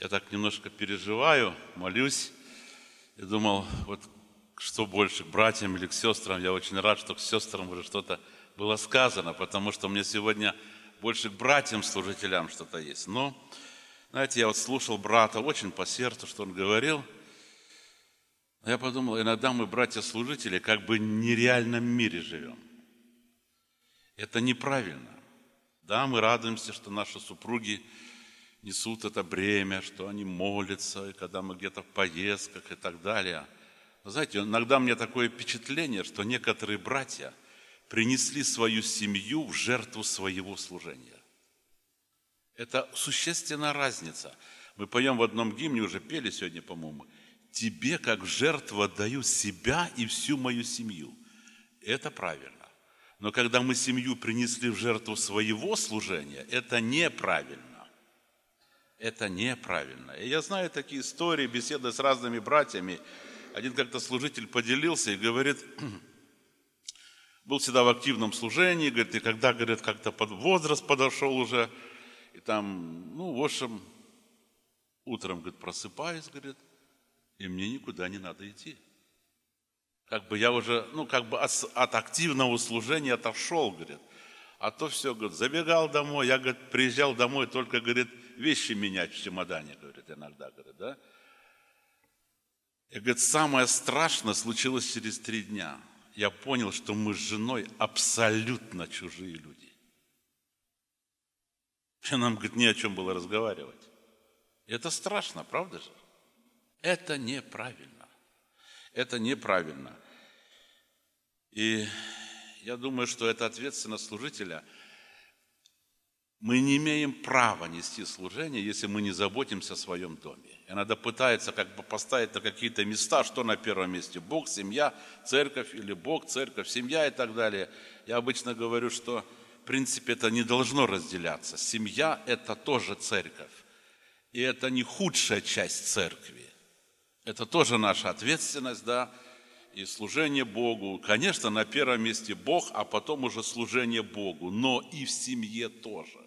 Я так немножко переживаю, молюсь. И думал, вот что больше, к братьям или к сестрам. Я очень рад, что к сестрам уже что-то было сказано, потому что мне сегодня больше к братьям, служителям что-то есть. Но, знаете, я вот слушал брата очень по сердцу, что он говорил. Я подумал, иногда мы, братья-служители, как бы в нереальном мире живем. Это неправильно. Да, мы радуемся, что наши супруги несут это бремя, что они молятся, и когда мы где-то в поездках и так далее. Но знаете, иногда мне такое впечатление, что некоторые братья принесли свою семью в жертву своего служения. Это существенная разница. Мы поем в одном гимне, уже пели сегодня, по-моему, «Тебе, как жертва, даю себя и всю мою семью». Это правильно. Но когда мы семью принесли в жертву своего служения, это неправильно. Это неправильно. И я знаю такие истории, беседы с разными братьями. Один как-то служитель поделился и говорит, был всегда в активном служении, говорит, и когда, говорит, как-то под возраст подошел уже, и там, в общем, утром, говорит, просыпаюсь, говорит, и мне никуда не надо идти. Как бы я уже, от активного служения отошел, говорит. А то все, говорит, забегал домой, я, говорит, приезжал домой, только, говорит, вещи менять в чемодане, говорит, иногда, говорит, да. И, говорит, самое страшное случилось через 3 дня. Я понял, что мы с женой абсолютно чужие люди. И нам, говорит, не о чем было разговаривать. И это страшно, правда же? Это неправильно. Это неправильно. И я думаю, что это ответственность служителя. Мы не имеем права нести служение, если мы не заботимся о своем доме. Иногда пытаются как бы поставить на какие-то места, что на первом месте. Бог, семья, церковь, или Бог, церковь, семья и так далее. Я обычно говорю, что в принципе это не должно разделяться. Семья – это тоже церковь. И это не худшая часть церкви. Это тоже наша ответственность, да, и служение Богу. Конечно, на первом месте Бог, а потом уже служение Богу, но и в семье тоже.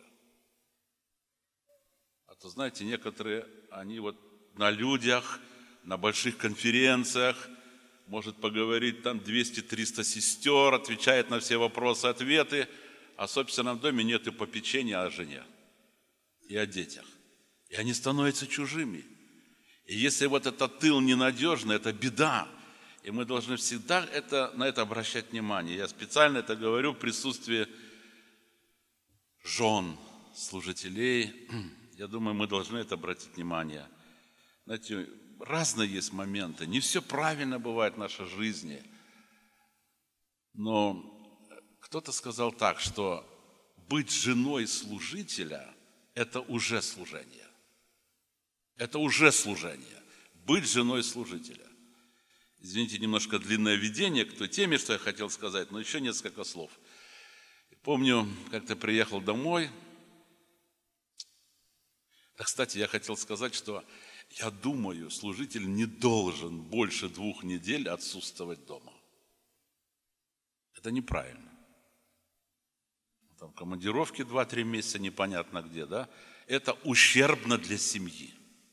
А то, знаете, некоторые, они вот на людях, на больших конференциях, может поговорить там 200-300 сестер, отвечает на все вопросы, ответы, а в собственном доме нет и попечения о жене и о детях. И они становятся чужими. И если вот этот тыл ненадежный, это беда. И мы должны всегда на это обращать внимание. Я специально это говорю в присутствии жен, служителей. Я думаю, мы должны это обратить внимание. Знаете, разные есть моменты. Не все правильно бывает в нашей жизни. Но кто-то сказал так, что быть женой служителя – это уже служение. Это уже служение. Быть женой служителя. Извините, немножко длинное введение к той теме, что я хотел сказать, но еще несколько слов. Помню, как-то приехал домой. Да, кстати, я хотел сказать, что я думаю, служитель не должен больше 2 недель отсутствовать дома. Это неправильно. Там командировки 2-3 месяца, непонятно где, да? Это ущербно для семьи.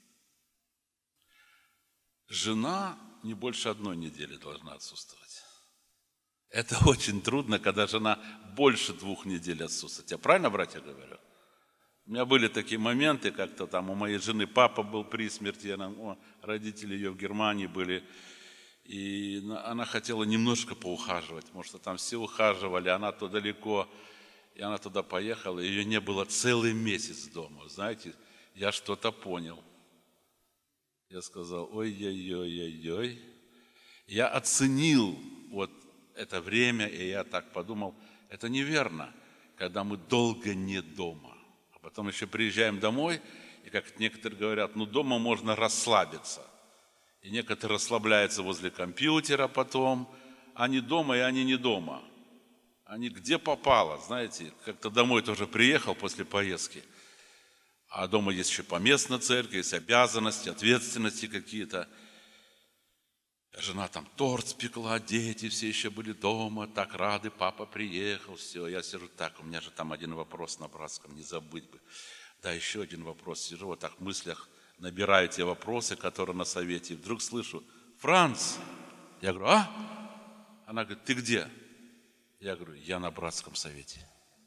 Жена не больше 1 недели должна отсутствовать. Это очень трудно, когда жена больше 2 недель отсутствует. Я правильно, братья, говорю? У меня были такие моменты, как-то там у моей жены папа был при смерти, родители ее в Германии были, и она хотела немножко поухаживать, потому что там все ухаживали, она то далеко, и она туда поехала, и ее не было целый месяц дома. Знаете, я что-то понял. Я сказал, ой-ой-ой-ой-ой. Я оценил вот это время, и я так подумал, это неверно, когда мы долго не дома. А потом еще приезжаем домой, и как некоторые говорят, дома можно расслабиться. И некоторые расслабляются возле компьютера потом, они дома, и они не дома. Они где попало, знаете, как-то домой тоже приехал после поездки. А дома есть еще поместная церковь, есть обязанности, ответственности какие-то. Жена там торт спекла, дети все еще были дома, так рады, папа приехал, все. Я сижу так, у меня же там один вопрос на братском, не забыть бы. Да, еще один вопрос, сижу вот так в мыслях, набираю те вопросы, которые на совете. И вдруг слышу: Франц! Я говорю: а? Она говорит: ты где? Я говорю: я на братском совете.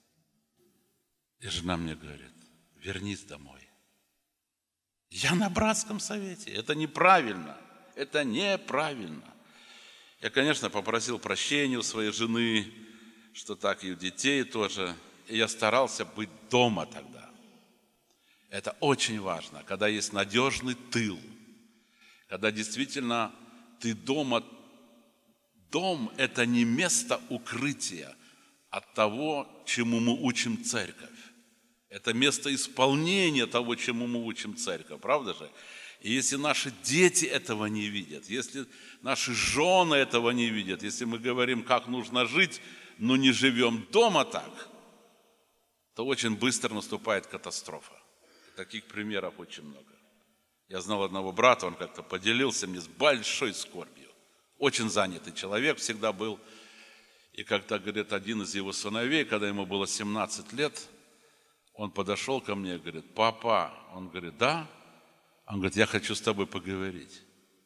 И жена мне говорит: вернись домой. Я на братском совете. Это неправильно. Это неправильно. Я, конечно, попросил прощения у своей жены, что так и у детей тоже. И я старался быть дома тогда. Это очень важно, когда есть надежный тыл, когда действительно ты дома. Дом – это не место укрытия от того, чему мы учим церковь. Это место исполнения того, чему мы учим церковь, правда же? И если наши дети этого не видят, если наши жены этого не видят, если мы говорим, как нужно жить, но не живем дома так, то очень быстро наступает катастрофа. Таких примеров очень много. Я знал одного брата, он как-то поделился мне с большой скорбью. Очень занятый человек всегда был. И как-то, говорит, один из его сыновей, когда ему было 17 лет, он подошел ко мне и говорит: папа, он говорит: да? Он говорит: я хочу с тобой поговорить.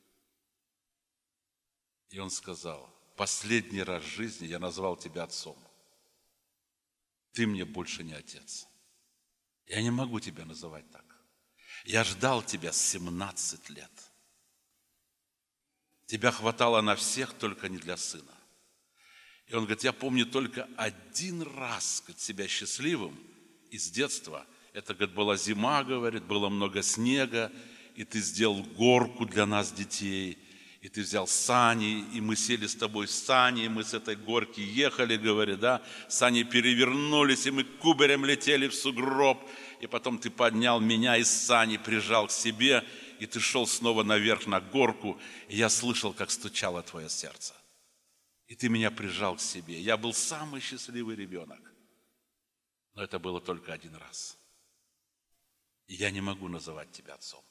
И он сказал: последний раз в жизни я назвал тебя отцом. Ты мне больше не отец. Я не могу тебя называть так. Я ждал тебя 17 лет. Тебя хватало на всех, только не для сына. И он говорит: я помню только один раз, говорит, себя счастливым из детства. Это, говорит, была зима, говорит, было много снега, и ты сделал горку для нас, детей, и ты взял сани, и мы сели с тобой в сани, и мы с этой горки ехали, говорит, да, сани перевернулись, и мы кубарем летели в сугроб, и потом ты поднял меня из сани, прижал к себе, и ты шел снова наверх на горку, и я слышал, как стучало твое сердце. И ты меня прижал к себе. Я был самый счастливый ребенок. Но это было только один раз. И я не могу называть тебя отцом.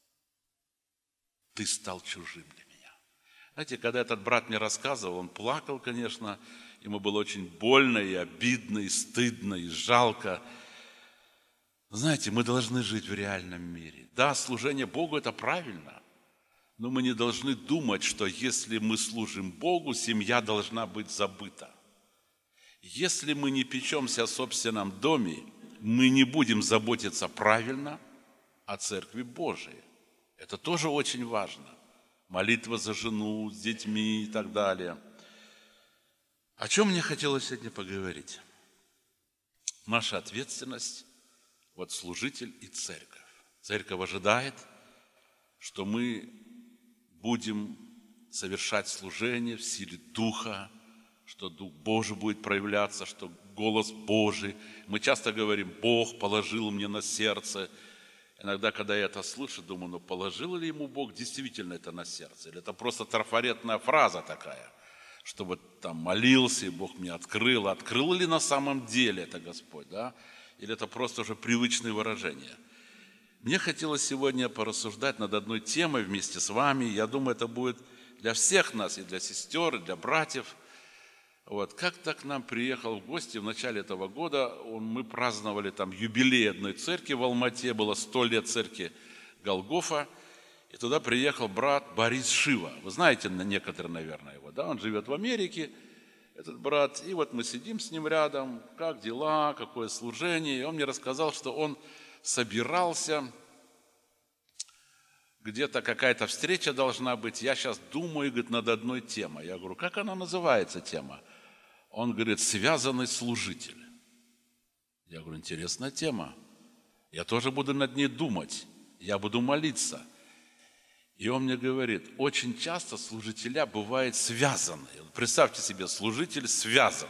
Ты стал чужим для меня. Знаете, когда этот брат мне рассказывал, он плакал, конечно. Ему было очень больно и обидно, и стыдно, и жалко. Знаете, мы должны жить в реальном мире. Да, служение Богу – это правильно. Но мы не должны думать, что если мы служим Богу, семья должна быть забыта. Если мы не печемся о собственном доме, мы не будем заботиться правильно о Церкви Божией. Это тоже очень важно. Молитва за жену, с детьми и так далее. О чем мне хотелось сегодня поговорить? Наша ответственность, вот служитель и церковь. Церковь ожидает, что мы будем совершать служение в силе Духа, что Дух Божий будет проявляться, что голос Божий. Мы часто говорим: Бог положил мне на сердце. Иногда, когда я это слышу, думаю: ну положил ли ему Бог действительно это на сердце? Или это просто трафаретная фраза такая, что вот там молился, и Бог мне открыл. Открыл ли на самом деле это Господь, да? Или это просто уже привычные выражения? Мне хотелось сегодня порассуждать над одной темой вместе с вами. Я думаю, это будет для всех нас, и для сестер, и для братьев. Вот. Как-то к нам приехал в гости в начале этого года. Мы праздновали там юбилей одной церкви в Алмате. Было 100 лет церкви Голгофа. И туда приехал брат Борис Шива. Вы знаете некоторые, наверное, его. Да? Он живет в Америке, этот брат. И вот мы сидим с ним рядом. Как дела, какое служение. И он мне рассказал, что он собирался, где-то какая-то встреча должна быть. Я сейчас думаю, говорит, над одной темой. Я говорю: как она называется, тема? Он говорит: связанный служитель. Я говорю: интересная тема. Я тоже буду над ней думать. Я буду молиться. И он мне говорит: очень часто служителя бывают связаны. Представьте себе, служитель связан.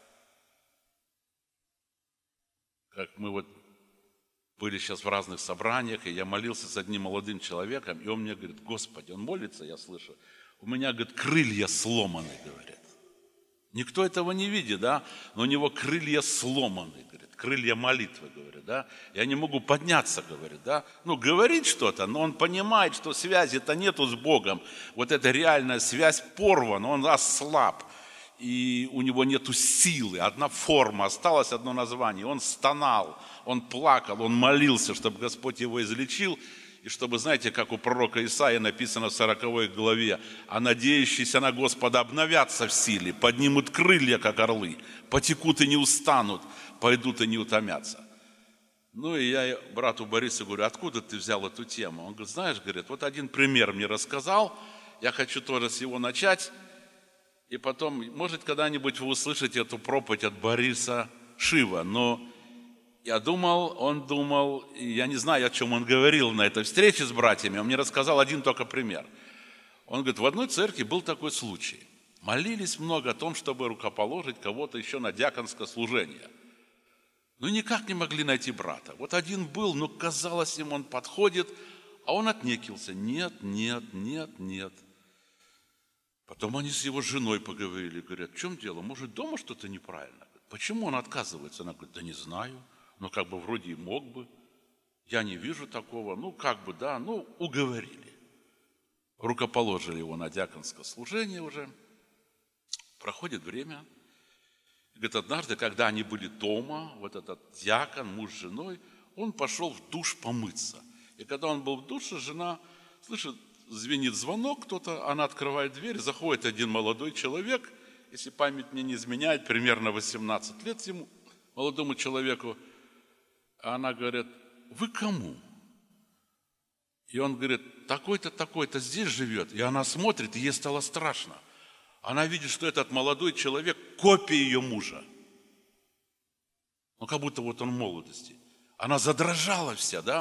Как мы вот были сейчас в разных собраниях, и я молился с одним молодым человеком, и он мне говорит: Господи, он молится, я слышу, у меня, говорит, крылья сломаны, говорит. Никто этого не видит, да, но у него крылья сломаны, говорит, крылья молитвы, говорит, да. Я не могу подняться, говорит, да. Ну, говорит что-то, но он понимает, что связи-то нету с Богом. Вот эта реальная связь порвана, он ослаб. И у него нету силы, одна форма, осталось одно название. Он стонал, он плакал, он молился, чтобы Господь его излечил. и чтобы, знаете, как у пророка Исаии написано в 40 главе, а надеющиеся на Господа обновятся в силе, поднимут крылья, как орлы, потекут и не устанут, пойдут и не утомятся. Ну и я брату Борису говорю, откуда ты взял эту тему? Он говорит, знаешь, говорит, вот один пример мне рассказал, я хочу тоже с его начать, и потом, может, когда-нибудь вы услышите эту проповедь от Бориса Шива, но я думал, он думал, и я не знаю, о чем он говорил на этой встрече с братьями, он мне рассказал один только пример. Он говорит, в одной церкви был такой случай. Молились много о том, чтобы рукоположить кого-то еще на диаконское служение. Но никак не могли найти брата. Вот один был, но казалось им, он подходит, а он отнекился. Нет. Потом они с его женой поговорили, говорят, в чем дело? Может, дома что-то неправильно? Почему он отказывается? Она говорит, да не знаю. Ну, как бы вроде и мог бы. Я не вижу такого. Ну, как бы, да, ну, уговорили. Рукоположили его на диаконское служение уже. Проходит время. Говорит, однажды, когда они были дома, вот этот диакон, муж с женой, он пошел в душ помыться. И когда он был в душе, жена слышит, звенит звонок, кто-то, она открывает дверь, заходит один молодой человек, если память мне не изменяет, примерно 18 лет ему, молодому человеку. А она говорит, вы кому? И он говорит, такой-то, такой-то здесь живет. И она смотрит, и ей стало страшно. Она видит, что этот молодой человек копия ее мужа. Ну, как будто вот он в молодости. Она задрожала вся, да?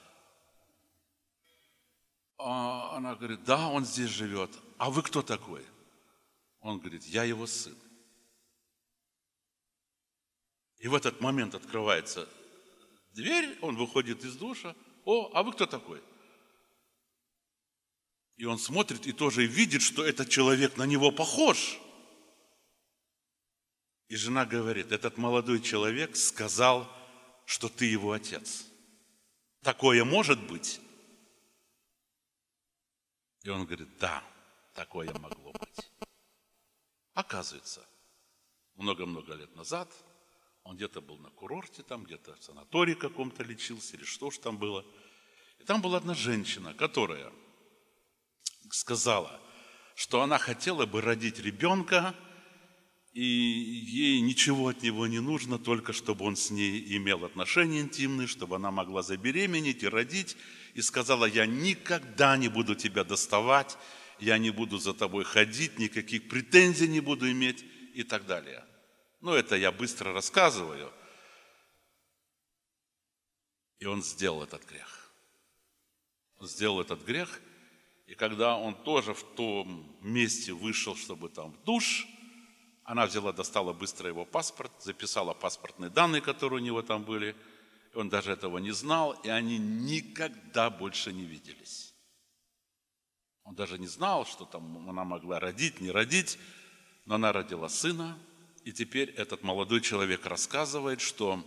А она говорит, да, он здесь живет. А вы кто такой? Он говорит, я его сын. И в этот момент открывается дверь, он выходит из душа. О, а вы кто такой? И он смотрит и тоже видит, что этот человек на него похож. И жена говорит, этот молодой человек сказал, что ты его отец. Такое может быть? И он говорит, да, такое могло быть. Оказывается, много-много лет назад он где-то был на курорте, там где-то в санатории каком-то лечился, или что ж там было. И там была одна женщина, которая сказала, что она хотела бы родить ребенка, и ей ничего от него не нужно, только чтобы он с ней имел отношения интимные, чтобы она могла забеременеть и родить. И сказала, я никогда не буду тебя доставать, я не буду за тобой ходить, никаких претензий не буду иметь и так далее. Ну, это я быстро рассказываю. И он сделал этот грех. Он сделал этот грех. И когда он тоже в том месте вышел, чтобы там в душ, она взяла, достала быстро его паспорт, записала паспортные данные, которые у него там были. И он даже этого не знал, и они никогда больше не виделись. Он даже не знал, что там она могла родить, не родить, но она родила сына. И теперь этот молодой человек рассказывает, что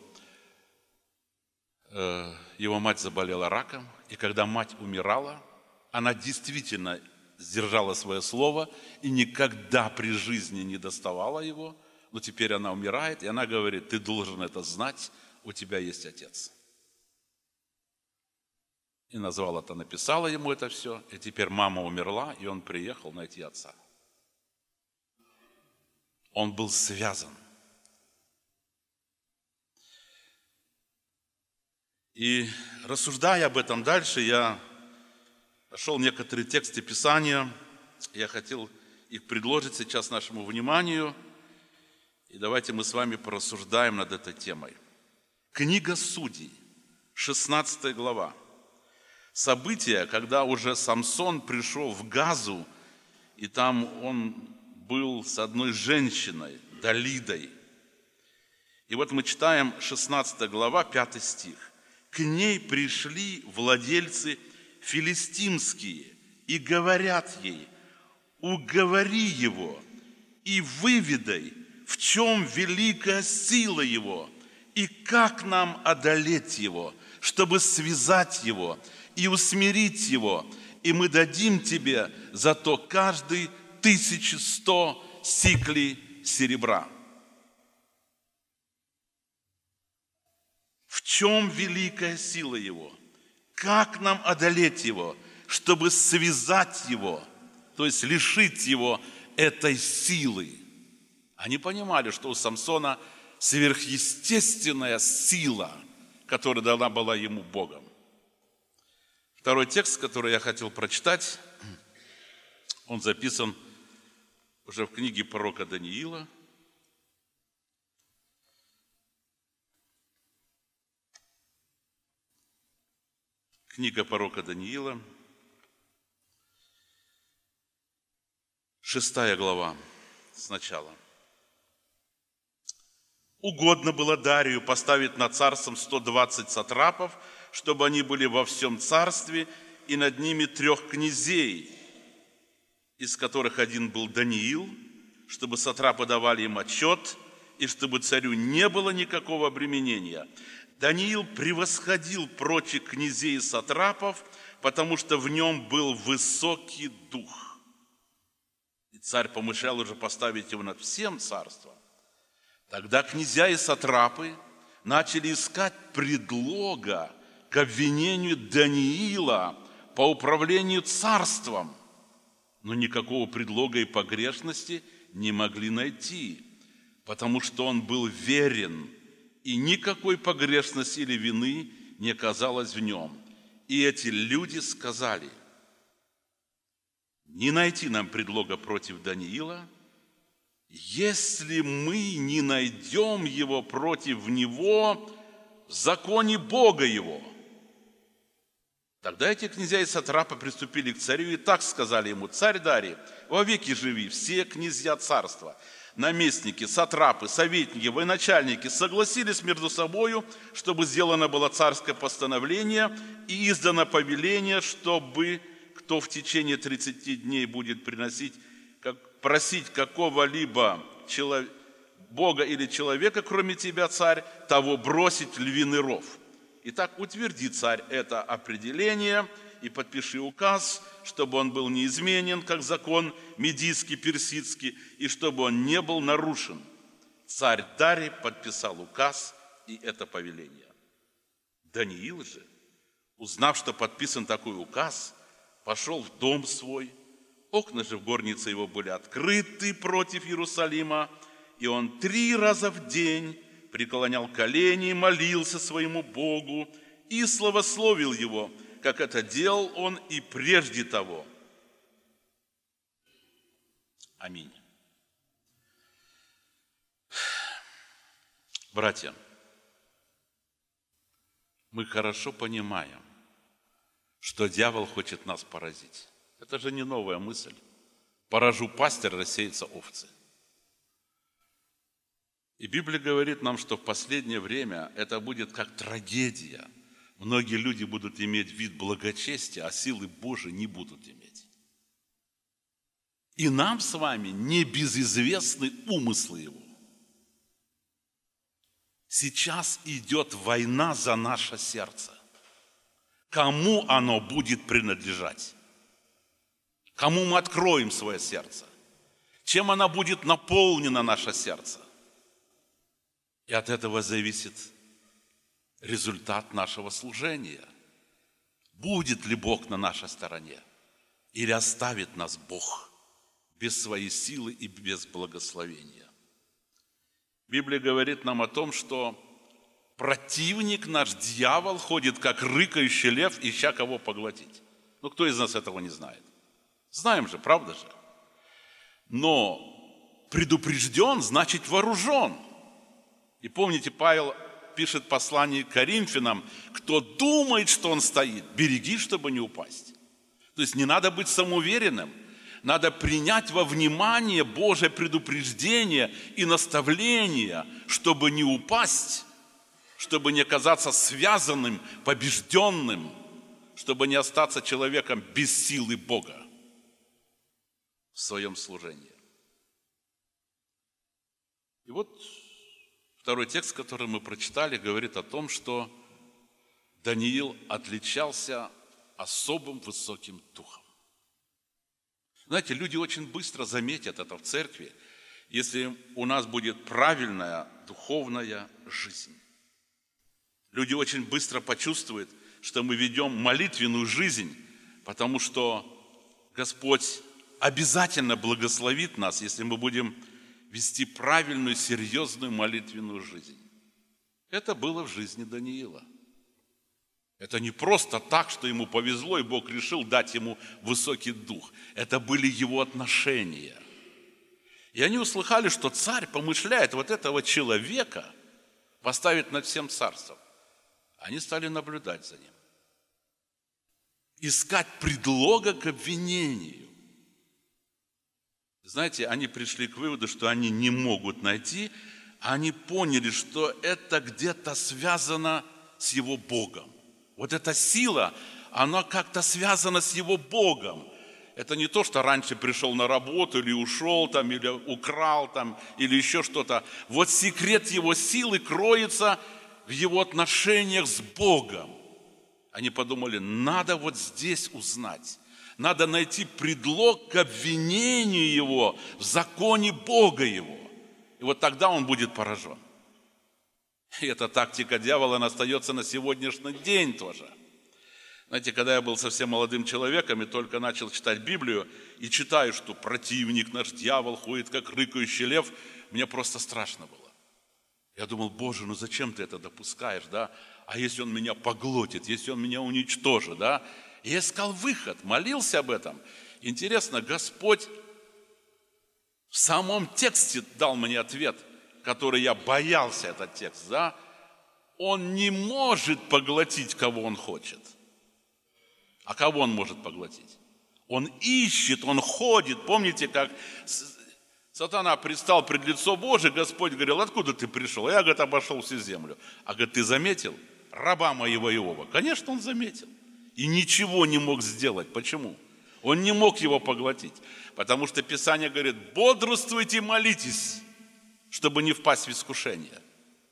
его мать заболела раком, и когда мать умирала, она действительно сдержала свое слово и никогда при жизни не доставала его, но теперь она умирает, и она говорит, ты должен это знать, у тебя есть отец. И назвала это, написала ему это все, и теперь мама умерла, и он приехал найти отца. Он был связан. И рассуждая об этом дальше, я нашел некоторые тексты Писания, я хотел их предложить сейчас нашему вниманию, и давайте мы с вами порассуждаем над этой темой. Книга Судей, 16 глава. События, когда уже Самсон пришел в Газу, и там он был с одной женщиной, Далидой. И вот мы читаем 16 глава, 5 стих. «К ней пришли владельцы филистимские и говорят ей, уговори его и выведай, в чем великая сила его, и как нам одолеть его, чтобы связать его и усмирить его, и мы дадим тебе за то каждый 1100 сиклей серебра». В чем великая сила его? как нам одолеть его, чтобы связать его, то есть лишить его этой силы. Они понимали, что у Самсона сверхъестественная сила, которая дана была ему Богом. Второй текст, который я хотел прочитать, он записан уже в книге пророка Даниила. Книга пророка Даниила, 6 глава сначала. «Угодно было Дарию поставить над царством 120 сатрапов, чтобы они были во всем царстве, и над ними 3 князей, из которых один был Даниил, чтобы сатрапы давали им отчет, и чтобы царю не было никакого обременения. Даниил превосходил прочих князей и сатрапов, потому что в нем был высокий дух. И царь помышлял уже поставить его над всем царством. Тогда князья и сатрапы начали искать предлога к обвинению Даниила по управлению царством, но никакого предлога и погрешности не могли найти, потому что он был верен, и никакой погрешности или вины не оказалось в нем. И эти люди сказали: не найти нам предлога против Даниила, если мы не найдем его против него в законе Бога его. Тогда эти князья и сатрапы приступили к царю и так сказали ему: царь Дарий, вовеки живи, все князья царства, наместники, сатрапы, советники, военачальники согласились между собою, чтобы сделано было царское постановление и издано повеление, чтобы кто в течение 30 дней будет просить какого-либо Бога или человека, кроме тебя, царь, того бросить в львиный ров. Итак, утверди, царь, это определение и подпиши указ, чтобы он был неизменен, как закон медийский, персидский, и чтобы он не был нарушен. Царь Дарий подписал указ и это повеление. Даниил же, узнав, что подписан такой указ, пошел в дом свой. Окна же в горнице его были открыты против Иерусалима, и он 3 раза в день преклонял колени, молился своему Богу и славословил его, как это делал он и прежде того. Аминь. Братья, мы хорошо понимаем, что дьявол хочет нас поразить. Это же не новая мысль. Поражу пастырь, рассеются овцы. И Библия говорит нам, что в последнее время это будет как трагедия. Многие люди будут иметь вид благочестия, а силы Божией не будут иметь. И нам с вами не безизвестны умыслы его. Сейчас идет война за наше сердце. Кому оно будет принадлежать? Кому мы откроем свое сердце? Чем оно будет наполнено, наше сердце? И от этого зависит результат нашего служения. Будет ли Бог на нашей стороне? Или оставит нас Бог без своей силы и без благословения? Библия говорит нам о том, что противник наш, дьявол, ходит как рыкающий лев, ища кого поглотить. Ну, кто из нас этого не знает? Знаем же, правда же? Но предупрежден, значит вооружен. И помните, Павел пишет послание к Коринфянам: кто думает, что он стоит, береги, чтобы не упасть. То есть не надо быть самоуверенным, надо принять во внимание Божие предупреждение и наставление, чтобы не упасть, чтобы не оказаться связанным, побежденным, чтобы не остаться человеком без силы Бога в своем служении. И вот второй текст, который мы прочитали, говорит о том, что Даниил отличался особым высоким духом. Знаете, люди очень быстро заметят это в церкви, если у нас будет правильная духовная жизнь. Люди очень быстро почувствуют, что мы ведем молитвенную жизнь, потому что Господь обязательно благословит нас, если мы будем вести правильную, серьезную молитвенную жизнь. Это было в жизни Даниила. Это не просто так, что ему повезло, и Бог решил дать ему высокий дух. Это были его отношения. И они услыхали, что царь помышляет вот этого человека поставить над всем царством. Они стали наблюдать за ним. Искать предлога к обвинению. Знаете, они пришли к выводу, что они не могут найти, а они поняли, что это где-то связано с его Богом. Вот эта сила, она как-то связана с его Богом. Это не то, что раньше пришел на работу, или ушел там, или украл там, или еще что-то. Вот секрет его силы кроется в его отношениях с Богом. Они подумали, надо вот здесь узнать. Надо найти предлог к обвинению его в законе Бога его. И вот тогда он будет поражен. И эта тактика дьявола, она остается на сегодняшний день тоже. Знаете, когда я был совсем молодым человеком и только начал читать Библию, и читаю, что противник наш дьявол ходит, как рыкающий лев, мне просто страшно было. Я думал, Боже, ну зачем ты это допускаешь, да? А если он меня поглотит, если он меня уничтожит, да? И я искал выход, молился об этом. Интересно, Господь в самом тексте дал мне ответ, который я боялся, этот текст, да? Он не может поглотить, кого он хочет. А кого он может поглотить? Он ищет, он ходит. Помните, как сатана предстал пред лицо Божие, Господь говорил, откуда ты пришел? Я, говорит, обошел всю землю. А, говорит, ты заметил раба моего Иова? Конечно, он заметил. И ничего не мог сделать. Почему? Он не мог его поглотить. Потому что Писание говорит, бодрствуйте и молитесь, чтобы не впасть в искушение.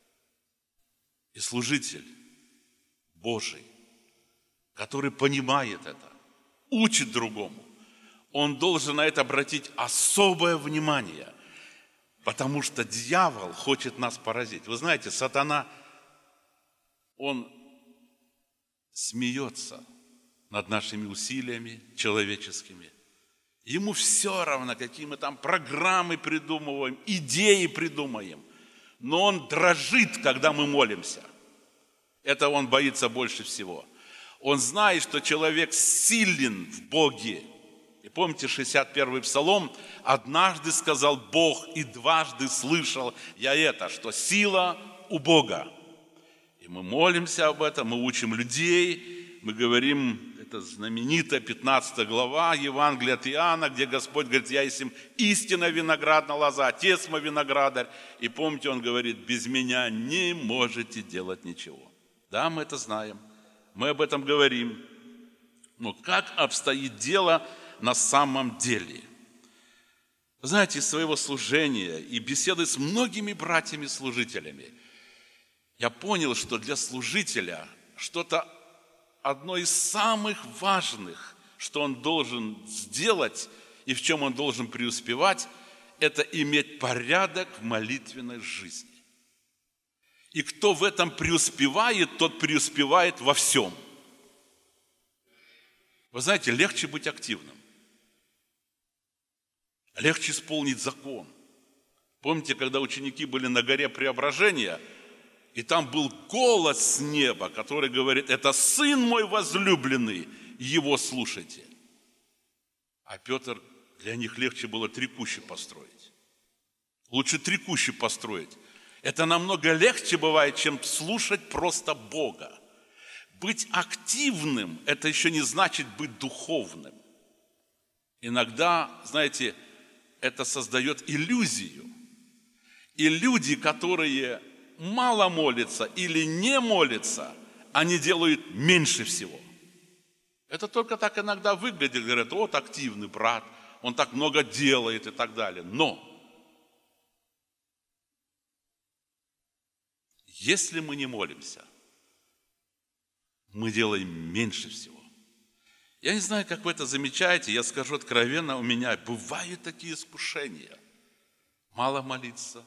И служитель Божий, который понимает это, учит другому, он должен на это обратить особое внимание, потому что дьявол хочет нас поразить. Вы знаете, сатана, он смеется над нашими усилиями человеческими. Ему все равно, какие мы там программы придумываем, идеи придумаем, но он дрожит, когда мы молимся. Это он боится больше всего. Он знает, что человек силен в Боге. И помните 61-й Псалом? «Однажды сказал Бог, и дважды слышал я это, что сила у Бога». И мы молимся об этом, мы учим людей, мы говорим, это знаменитая 15 глава Евангелия от Иоанна, где Господь говорит, я есть им истинная виноградная лоза, отец мой виноградарь. И помните, он говорит, без меня не можете делать ничего. Да, мы это знаем. Мы об этом говорим. Но как обстоит дело на самом деле? Знаете, из своего служения и беседы с многими братьями-служителями я понял, что для служителя что-то одно из самых важных, что он должен сделать и в чем он должен преуспевать, это иметь порядок в молитвенной жизни. И кто в этом преуспевает, тот преуспевает во всем. Вы знаете, легче быть активным. Легче исполнить закон. Помните, когда ученики были на горе Преображения, и там был голос с неба, который говорит, это Сын мой возлюбленный, его слушайте. А Петр, для них легче было 3 кущи построить. Лучше 3 кущи построить. Это намного легче бывает, чем слушать просто Бога. Быть активным – это еще не значит быть духовным. Иногда, знаете, это создает иллюзию. И люди, которые мало молятся или не молятся, они делают меньше всего. Это только так иногда выглядит. Говорят, вот активный брат, он так много делает и так далее. Но если мы не молимся, мы делаем меньше всего. Я не знаю, как вы это замечаете, я скажу откровенно, у меня бывают такие искушения. Мало молиться.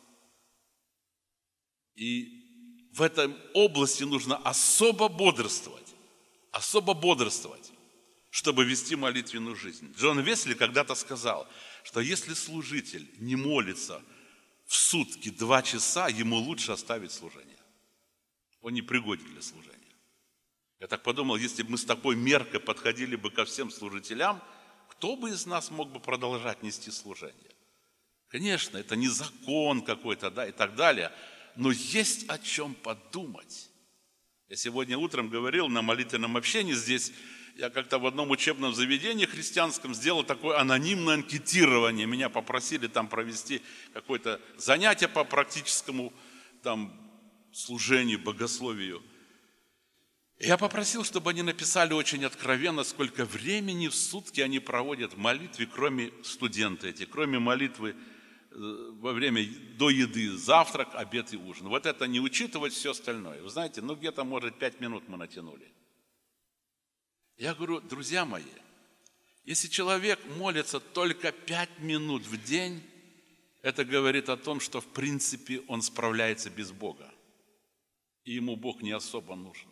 И в этой области нужно особо бодрствовать. особо бодрствовать, чтобы вести молитвенную жизнь. Джон Весли когда-то сказал, что если служитель не молится в сутки 2 часа, ему лучше оставить служение. Он не пригоден для служения. Я так подумал, если бы мы с такой меркой подходили бы ко всем служителям, кто бы из нас мог бы продолжать нести служение? Конечно, это не закон какой-то, да, и так далее, но есть о чем подумать. Я сегодня утром говорил на молитвенном общении здесь, я как-то в одном учебном заведении христианском сделал такое анонимное анкетирование. Меня попросили там провести какое-то занятие по практическому там служению, богословию. И я попросил, чтобы они написали очень откровенно, сколько времени в сутки они проводят в молитве, кроме студенты эти, кроме молитвы во время до еды, завтрак, обед и ужин. Вот это не учитывать все остальное. Вы знаете, где-то, может, 5 минут мы натянули. Я говорю, друзья мои, если человек молится только 5 минут в день, это говорит о том, что в принципе он справляется без Бога. И ему Бог не особо нужен.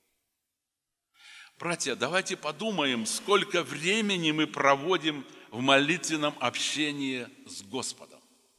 Братья, давайте подумаем, сколько времени мы проводим в молитвенном общении с Господом.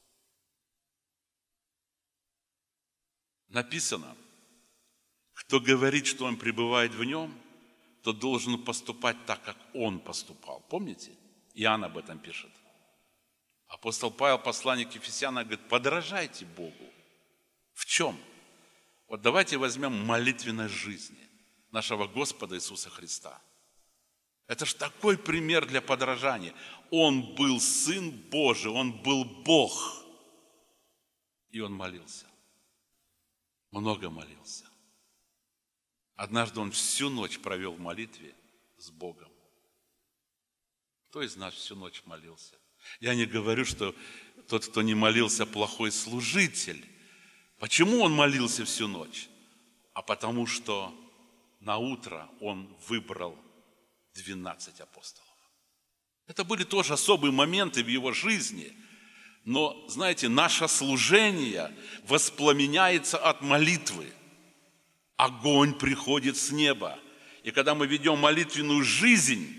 Написано, кто говорит, что он пребывает в нем, то должен поступать так, как он поступал. Помните? Иоанн об этом пишет. Апостол Павел, посланник к Ефесянам, говорит, подражайте Богу. В чем? Вот давайте возьмем молитвенность жизни нашего Господа Иисуса Христа. Это ж такой пример для подражания. Он был Сын Божий, Он был Бог. И Он молился. Много молился. Однажды он всю ночь провел в молитве с Богом. Кто из нас всю ночь молился? Я не говорю, что тот, кто не молился, плохой служитель. Почему он молился всю ночь? А потому что на утро он выбрал 12 апостолов. Это были тоже особые моменты в его жизни. Но, знаете, наше служение воспламеняется от молитвы. Огонь приходит с неба. И когда мы ведем молитвенную жизнь,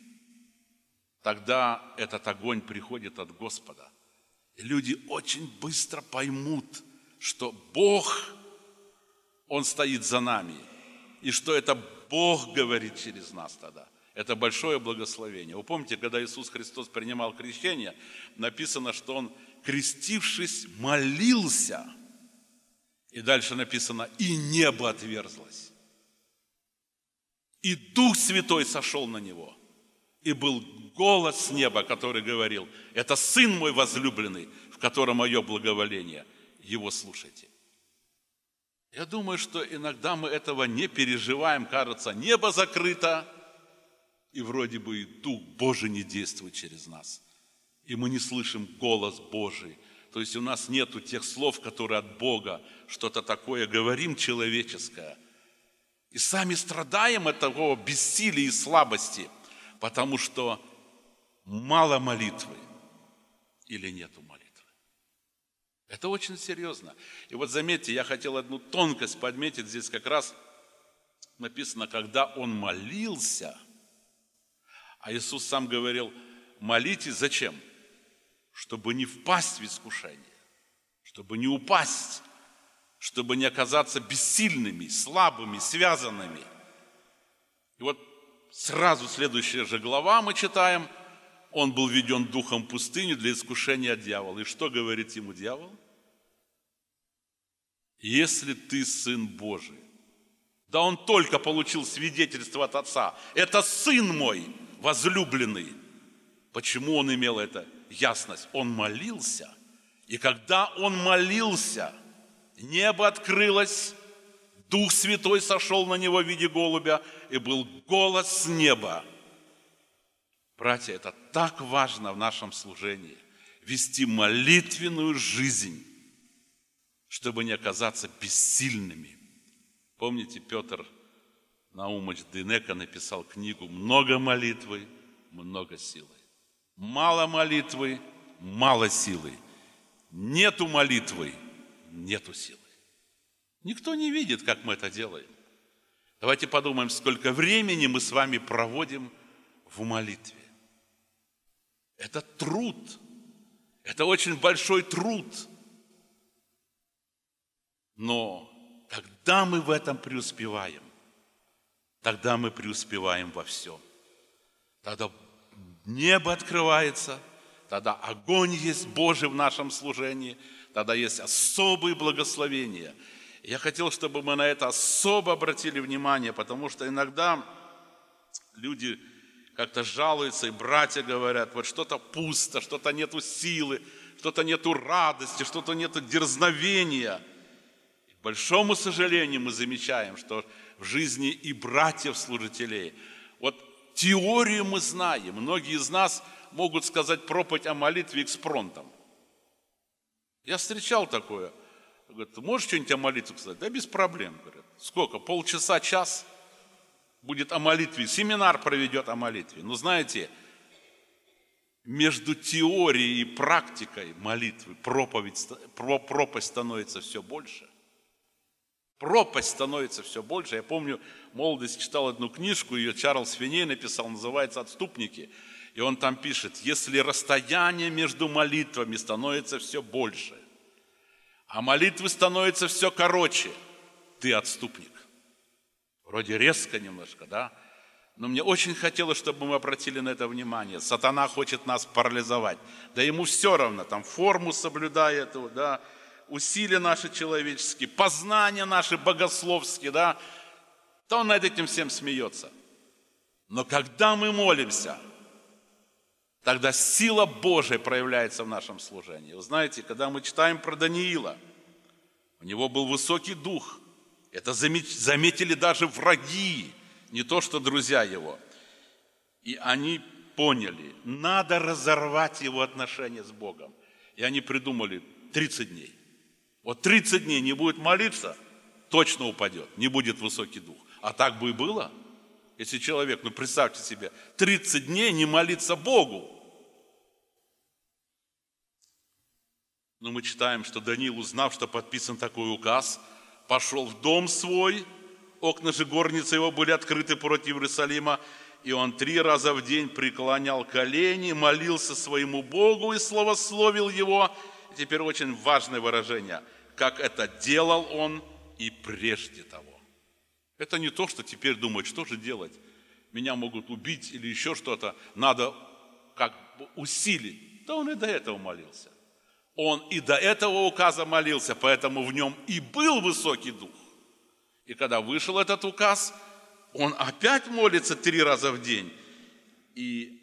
тогда этот огонь приходит от Господа. И люди очень быстро поймут, что Бог, Он стоит за нами. И что это Бог говорит через нас тогда. Это большое благословение. Вы помните, когда Иисус Христос принимал крещение, написано, что Он, крестившись, молился. И дальше написано, и небо отверзлось. И Дух Святой сошел на Него. И был голос с неба, который говорил, это Сын мой возлюбленный, в котором мое благоволение. Его слушайте. Я думаю, что иногда мы этого не переживаем. Кажется, небо закрыто, и вроде бы и Дух Божий не действует через нас. И мы не слышим голос Божий. То есть у нас нету тех слов, которые от Бога, что-то такое говорим человеческое. И сами страдаем от такого бессилия и слабости, потому что мало молитвы или нету молитвы. Это очень серьезно. И вот заметьте, я хотел одну тонкость подметить. Здесь как раз написано, когда он молился, а Иисус сам говорил, молитесь зачем? Чтобы не впасть в искушение, чтобы не упасть, чтобы не оказаться бессильными, слабыми, связанными. И вот сразу следующая же глава мы читаем, он был введен духом в пустыню для искушения от дьявола. И что говорит ему дьявол? Если ты Сын Божий, да он только получил свидетельство от Отца, это Сын мой возлюбленный. Почему он имел это? Ясность. Он молился. И когда он молился, небо открылось, Дух Святой сошел на него в виде голубя, и был голос с неба. Братья, это так важно в нашем служении. Вести молитвенную жизнь, чтобы не оказаться бессильными. Помните, Петр Наумович Денека написал книгу «Много молитвы, много силы». Мало молитвы, мало силы. Нету молитвы, нету силы. Никто не видит, как мы это делаем. Давайте подумаем, сколько времени мы с вами проводим в молитве. Это труд. Это очень большой труд. Но когда мы в этом преуспеваем, тогда мы преуспеваем во всем. Тогда небо открывается, тогда огонь есть Божий в нашем служении, тогда есть особые благословения. Я хотел, чтобы мы на это особо обратили внимание, потому что иногда люди как-то жалуются, и братья говорят, вот что-то пусто, что-то нету силы, что-то нету радости, что-то нету дерзновения. И к большому сожалению мы замечаем, что в жизни и братьев-служителей, вот теорию мы знаем, многие из нас могут сказать проповедь о молитве экспромтом. Я встречал такое. Говорит, можешь что-нибудь о молитве сказать? Да без проблем. Говорят. Сколько? Полчаса, час будет о молитве. Семинар проведет о молитве. Но знаете, между теорией и практикой молитвы пропасть становится все больше. Пропасть становится все больше. Я помню, в молодости читал одну книжку, ее Чарльз Финей написал, называется «Отступники». И он там пишет, если расстояние между молитвами становится все больше, а молитвы становятся все короче, ты отступник. Вроде резко немножко, да? Но мне очень хотелось, чтобы мы обратили на это внимание. Сатана хочет нас парализовать. Да ему все равно, там форму соблюдает, да, усилия наши человеческие, познания наши богословские, да, то он над этим всем смеется. Но когда мы молимся, тогда сила Божия проявляется в нашем служении. Вы знаете, когда мы читаем про Даниила, у него был высокий дух. Это заметили даже враги, не то что друзья его. И они поняли, надо разорвать его отношения с Богом. И они придумали 30 дней. Вот 30 дней не будет молиться, точно упадет, не будет высокий дух. А так бы и было. Если человек, ну представьте себе, 30 дней не молиться Богу. Но мы читаем, что Даниил, узнав, что подписан такой указ, пошел в дом свой, окна же горницы его были открыты против Иерусалима, и он 3 раза в день преклонял колени, молился своему Богу и славословил его. И теперь очень важное выражение, как это делал он и прежде того. Это не то, что теперь думать, что же делать, меня могут убить или еще что-то, надо как бы усилить. Да он и до этого молился. Он и до этого указа молился, поэтому в нем и был высокий дух. И когда вышел этот указ, он опять молится 3 раза в день. И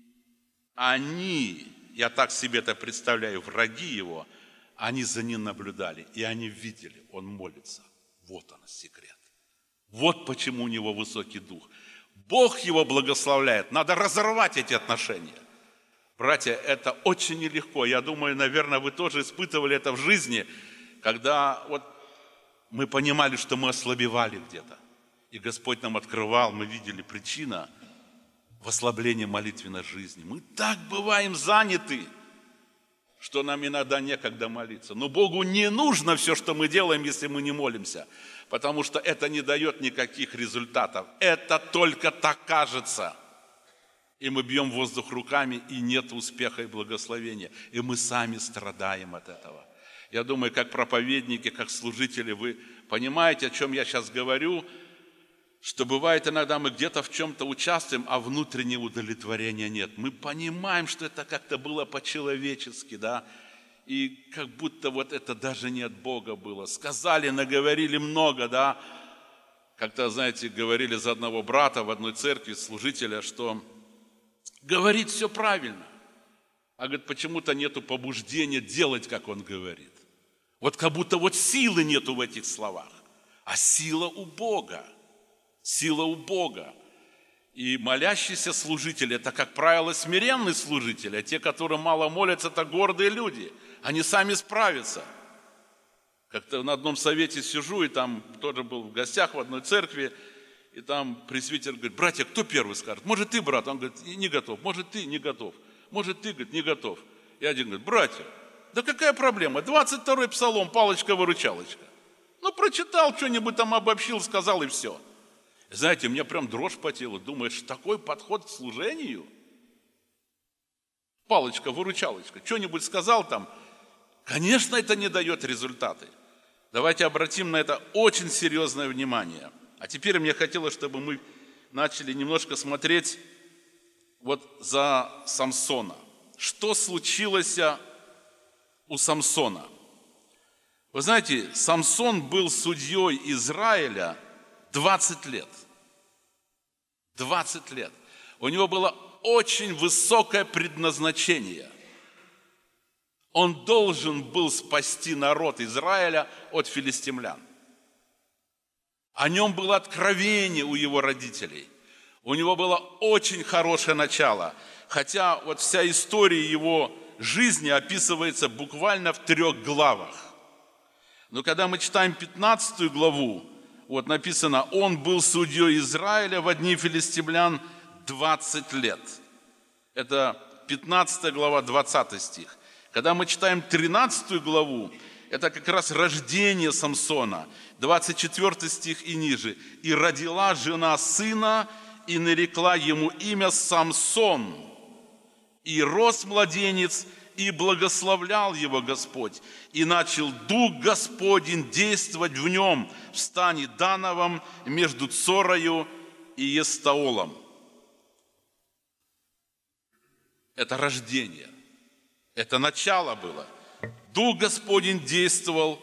они, я так себе это представляю, враги его, они за ним наблюдали, и они видели, он молится. Вот он секрет. Вот почему у него высокий дух. Бог его благословляет. Надо разорвать эти отношения. Братья, это очень нелегко. Я думаю, наверное, вы тоже испытывали это в жизни, когда вот мы понимали, что мы ослабевали где-то. И Господь нам открывал, мы видели причину в ослаблении молитвенной жизни. Мы так бываем заняты, что нам иногда некогда молиться. Но Богу не нужно все, что мы делаем, если мы не молимся, потому что это не дает никаких результатов. Это только так кажется. И мы бьем воздух руками, и нет успеха и благословения. И мы сами страдаем от этого. Я думаю, как проповедники, как служители, вы понимаете, о чем я сейчас говорю, что бывает иногда мы где-то в чем-то участвуем, а внутреннего удовлетворения нет. Мы понимаем, что это как-то было по-человечески, да, и как будто вот это даже не от Бога было. Сказали, наговорили много, да. Как-то, знаете, говорили за одного брата в одной церкви, служителя, что говорит все правильно, а говорит, почему-то нету побуждения делать, как он говорит. Вот как будто вот силы нету в этих словах, а сила у Бога. Сила у Бога. И молящийся служитель, это, как правило, смиренный служитель, а те, которые мало молятся, это гордые люди. Они сами справятся. Как-то на одном совете сижу, и там тоже был в гостях в одной церкви, и там пресвитер говорит, братья, кто первый скажет? Может, ты, брат? Он говорит, не готов. Может, ты, не готов. Может, ты, говорит, не готов. И один говорит, братья, да какая проблема? 22-й псалом, палочка-выручалочка. Ну, прочитал что-нибудь там, обобщил, сказал, и все. Знаете, мне прям дрожь по телу. Думаешь, такой подход к служению? Палочка-выручалочка. Что-нибудь сказал там? Конечно, это не дает результаты. Давайте обратим на это очень серьезное внимание. А теперь мне хотелось, чтобы мы начали немножко смотреть вот за Самсона. Что случилось у Самсона? Вы знаете, Самсон был судьей Израиля 20 лет. 20 лет. У него было очень высокое предназначение. Он должен был спасти народ Израиля от филистимлян. О нем было откровение у его родителей. У него было очень хорошее начало. Хотя вот вся история его жизни описывается буквально в 3 главах. Но когда мы читаем 15 главу, вот написано, он был судьей Израиля в дни филистимлян 20 лет. Это 15 глава, 20 стих. Когда мы читаем 13 главу, это как раз рождение Самсона, 24 стих и ниже. «И родила жена сына, и нарекла ему имя Самсон. И рос младенец, и благословлял его Господь. И начал Дух Господень действовать в нем, в стане Дановом, между Цорою и Эстаолом». Это рождение. Это начало было. Дух Господень действовал,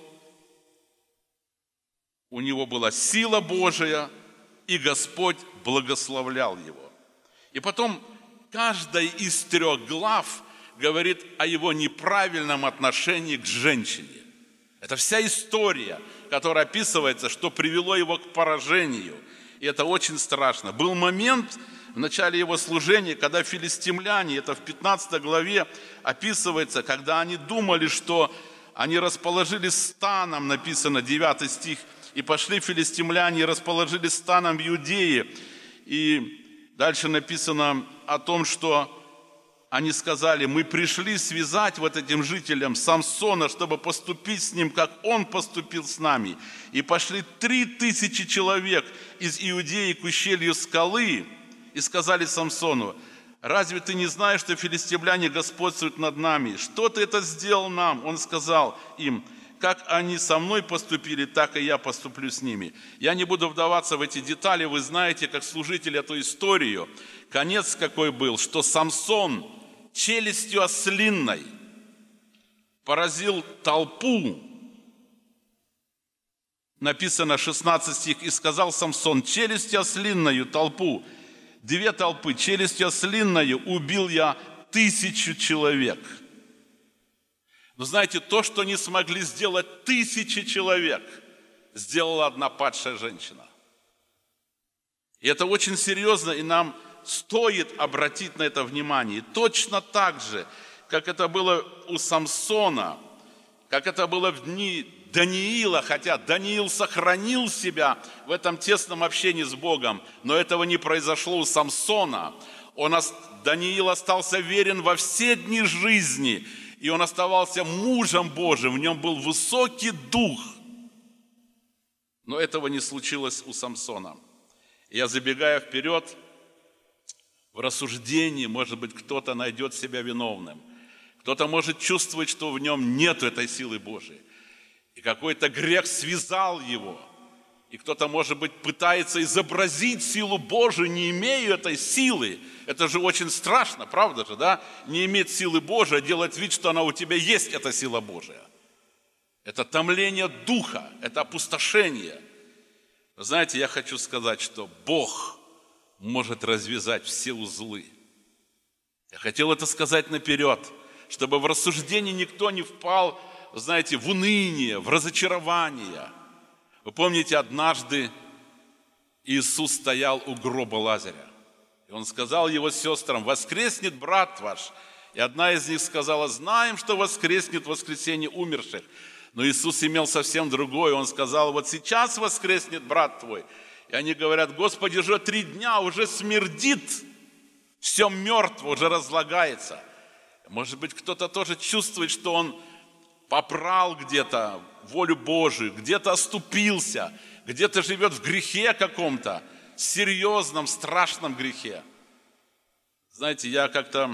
у него была сила Божия, и Господь благословлял его. И потом каждая из 3 глав говорит о его неправильном отношении к женщине. Это вся история, которая описывается, что привело его к поражению. И это очень страшно. Был момент в начале его служения, когда филистимляне, это в 15 главе описывается, когда они думали, что они расположились станом, написано 9 стих, и пошли филистимляне и расположились станом в Иудее. И дальше написано о том, что они сказали: мы пришли связать вот этим жителям Самсона, чтобы поступить с ним, как он поступил с нами. И пошли 3000 человек из Иудеи к ущелью скалы и сказали Самсону: разве ты не знаешь, что филистимляне господствуют над нами? Что ты это сделал нам? Он сказал им: как они со мной поступили, так и я поступлю с ними. Я не буду вдаваться в эти детали, вы знаете, как служитель, эту историю. Конец какой был, что Самсон челюстью ослинной поразил толпу. Написано 16 стих: и сказал Самсон: челюстью ослинною толпу, 2 толпы, челюстью ослинною убил я 1000 человек. Но знаете, то, что не смогли сделать 1000 человек, сделала одна падшая женщина. И это очень серьезно, и нам стоит обратить на это внимание. И точно так же, как это было у Самсона, как это было в дни Даниила, хотя Даниил сохранил себя в этом тесном общении с Богом, но этого не произошло у Самсона. Даниил остался верен во все дни жизни, и он оставался мужем Божьим, в нем был высокий дух. Но этого не случилось у Самсона. Я, забегая вперед, в рассуждении, может быть, кто-то найдет себя виновным. Кто-то может чувствовать, что в нем нет этой силы Божией. И какой-то грех связал его. И кто-то, может быть, пытается изобразить силу Божию, не имея этой силы. Это же очень страшно, правда же, да? Не иметь силы Божией, а делать вид, что она у тебя есть, эта сила Божия. Это томление духа, это опустошение. Вы знаете, я хочу сказать, что Бог может развязать все узлы. Я хотел это сказать наперед, чтобы в рассуждении никто не впал, знаете, в уныние, в разочарование. Вы помните, однажды Иисус стоял у гроба Лазаря. И Он сказал его сестрам: воскреснет брат ваш. И одна из них сказала: знаем, что воскреснет в воскресенье умерших. Но Иисус имел совсем другое. Он сказал: вот сейчас воскреснет брат твой. И они говорят: Господи, уже 3 дня, уже смердит, все мертво, уже разлагается. Может быть, кто-то тоже чувствует, что он попрал где-то волю Божию, где-то оступился, где-то живет в грехе каком-то, серьезном, страшном грехе. Знаете, я как-то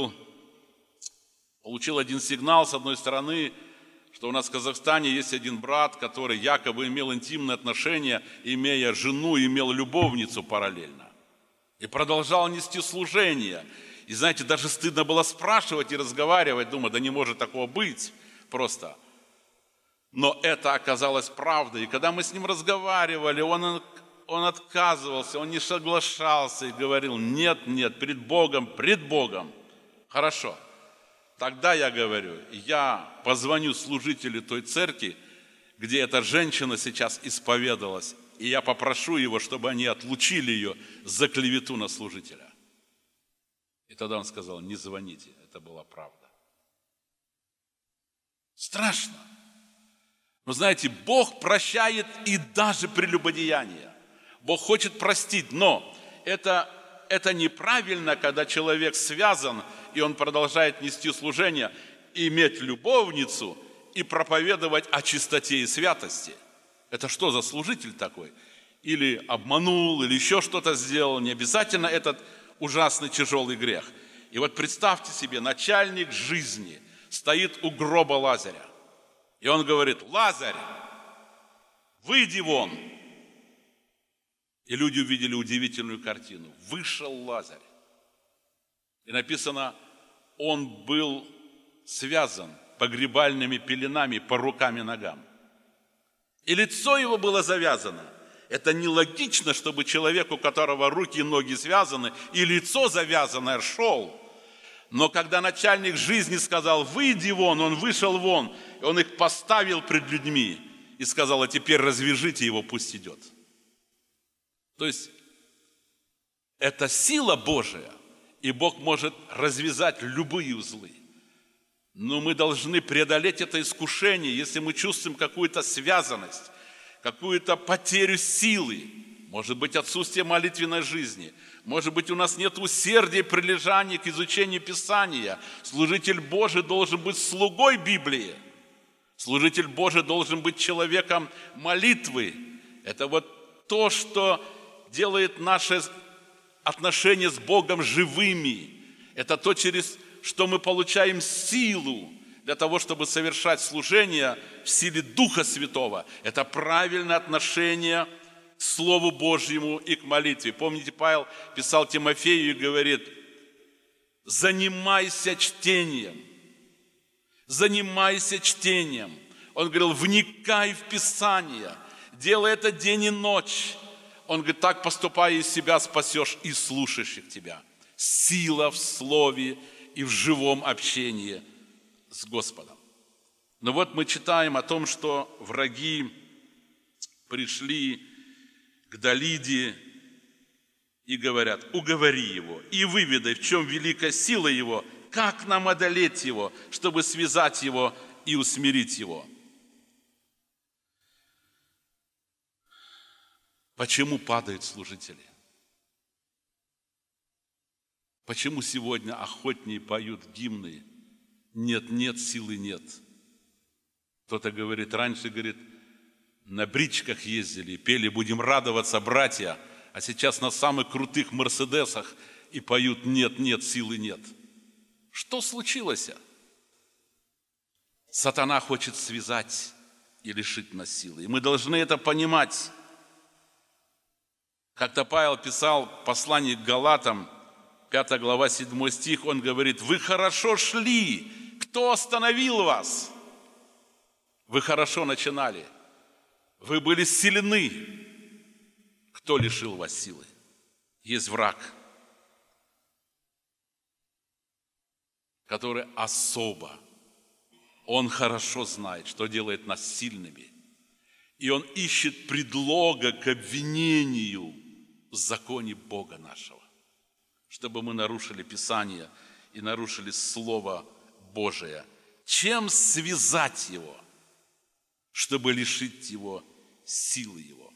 получил один сигнал с одной стороны, что у нас в Казахстане есть один брат, который якобы имел интимные отношения, имея жену, имел любовницу параллельно. И продолжал нести служение. И знаете, даже стыдно было спрашивать и разговаривать, думаю, да не может такого быть просто. Но это оказалось правдой. И когда мы с ним разговаривали, он отказывался, он не соглашался и говорил, нет, пред Богом. Хорошо. Тогда я говорю, я позвоню служителю той церкви, где эта женщина сейчас исповедалась, и я попрошу его, чтобы они отлучили ее за клевету на служителя. И тогда он сказал, не звоните, это была правда. Страшно. Но знаете, Бог прощает и даже прелюбодеяние. Бог хочет простить, но это неправильно, когда человек связан, и он продолжает нести служение, иметь любовницу и проповедовать о чистоте и святости. Это что за служитель такой? Или обманул, или еще что-то сделал. Не обязательно этот ужасный тяжелый грех. И вот представьте себе, начальник жизни стоит у гроба Лазаря. И он говорит, Лазарь, выйди вон. И люди увидели удивительную картину. Вышел Лазарь. И написано, он был связан погребальными пеленами по рукам и ногам. И лицо его было завязано. Это нелогично, чтобы человек, у которого руки и ноги связаны, и лицо завязанное, шел. Но когда начальник жизни сказал, выйди вон, он вышел вон, и он их поставил пред людьми и сказал, а теперь развяжите его, пусть идет. То есть это сила Божия, и Бог может развязать любые узлы. Но мы должны преодолеть это искушение, если мы чувствуем какую-то связанность, какую-то потерю силы, может быть, отсутствие молитвенной жизни, может быть, у нас нет усердия и прилежания к изучению Писания. Служитель Божий должен быть слугой Библии. Служитель Божий должен быть человеком молитвы. Это вот то, что делает наши отношения с Богом живыми. Это то, через что мы получаем силу для того, чтобы совершать служение в силе Духа Святого. Это правильное отношение к Слову Божьему и к молитве. Помните, Павел писал Тимофею и говорит, занимайся чтением. Занимайся чтением. Он говорил, вникай в Писание, делай это день и ночь. Он говорит, так поступая из себя спасешь и слушающих тебя. Сила в слове и в живом общении с Господом. Но вот мы читаем о том, что враги пришли к Далиде и говорят, уговори его и выведай, в чем великая сила его, как нам одолеть его, чтобы связать его и усмирить его. Почему падают служители? Почему сегодня охотнее поют гимны? Нет, силы нет. Кто-то говорит, раньше, говорит, на бричках ездили, пели, будем радоваться, братья, а сейчас на самых крутых мерседесах и поют, нет, силы нет. Что случилось? Сатана хочет связать и лишить нас силы. И мы должны это понимать. Как-то Павел писал послание к Галатам, 5 глава, 7 стих, он говорит, вы хорошо шли, кто остановил вас? Вы хорошо начинали, вы были сильны, кто лишил вас силы? Есть враг, который особо, он хорошо знает, что делает нас сильными, и он ищет предлога к обвинению в законе Бога нашего, чтобы мы нарушили Писание и нарушили Слово Божие. Чем связать его, чтобы лишить его силы его?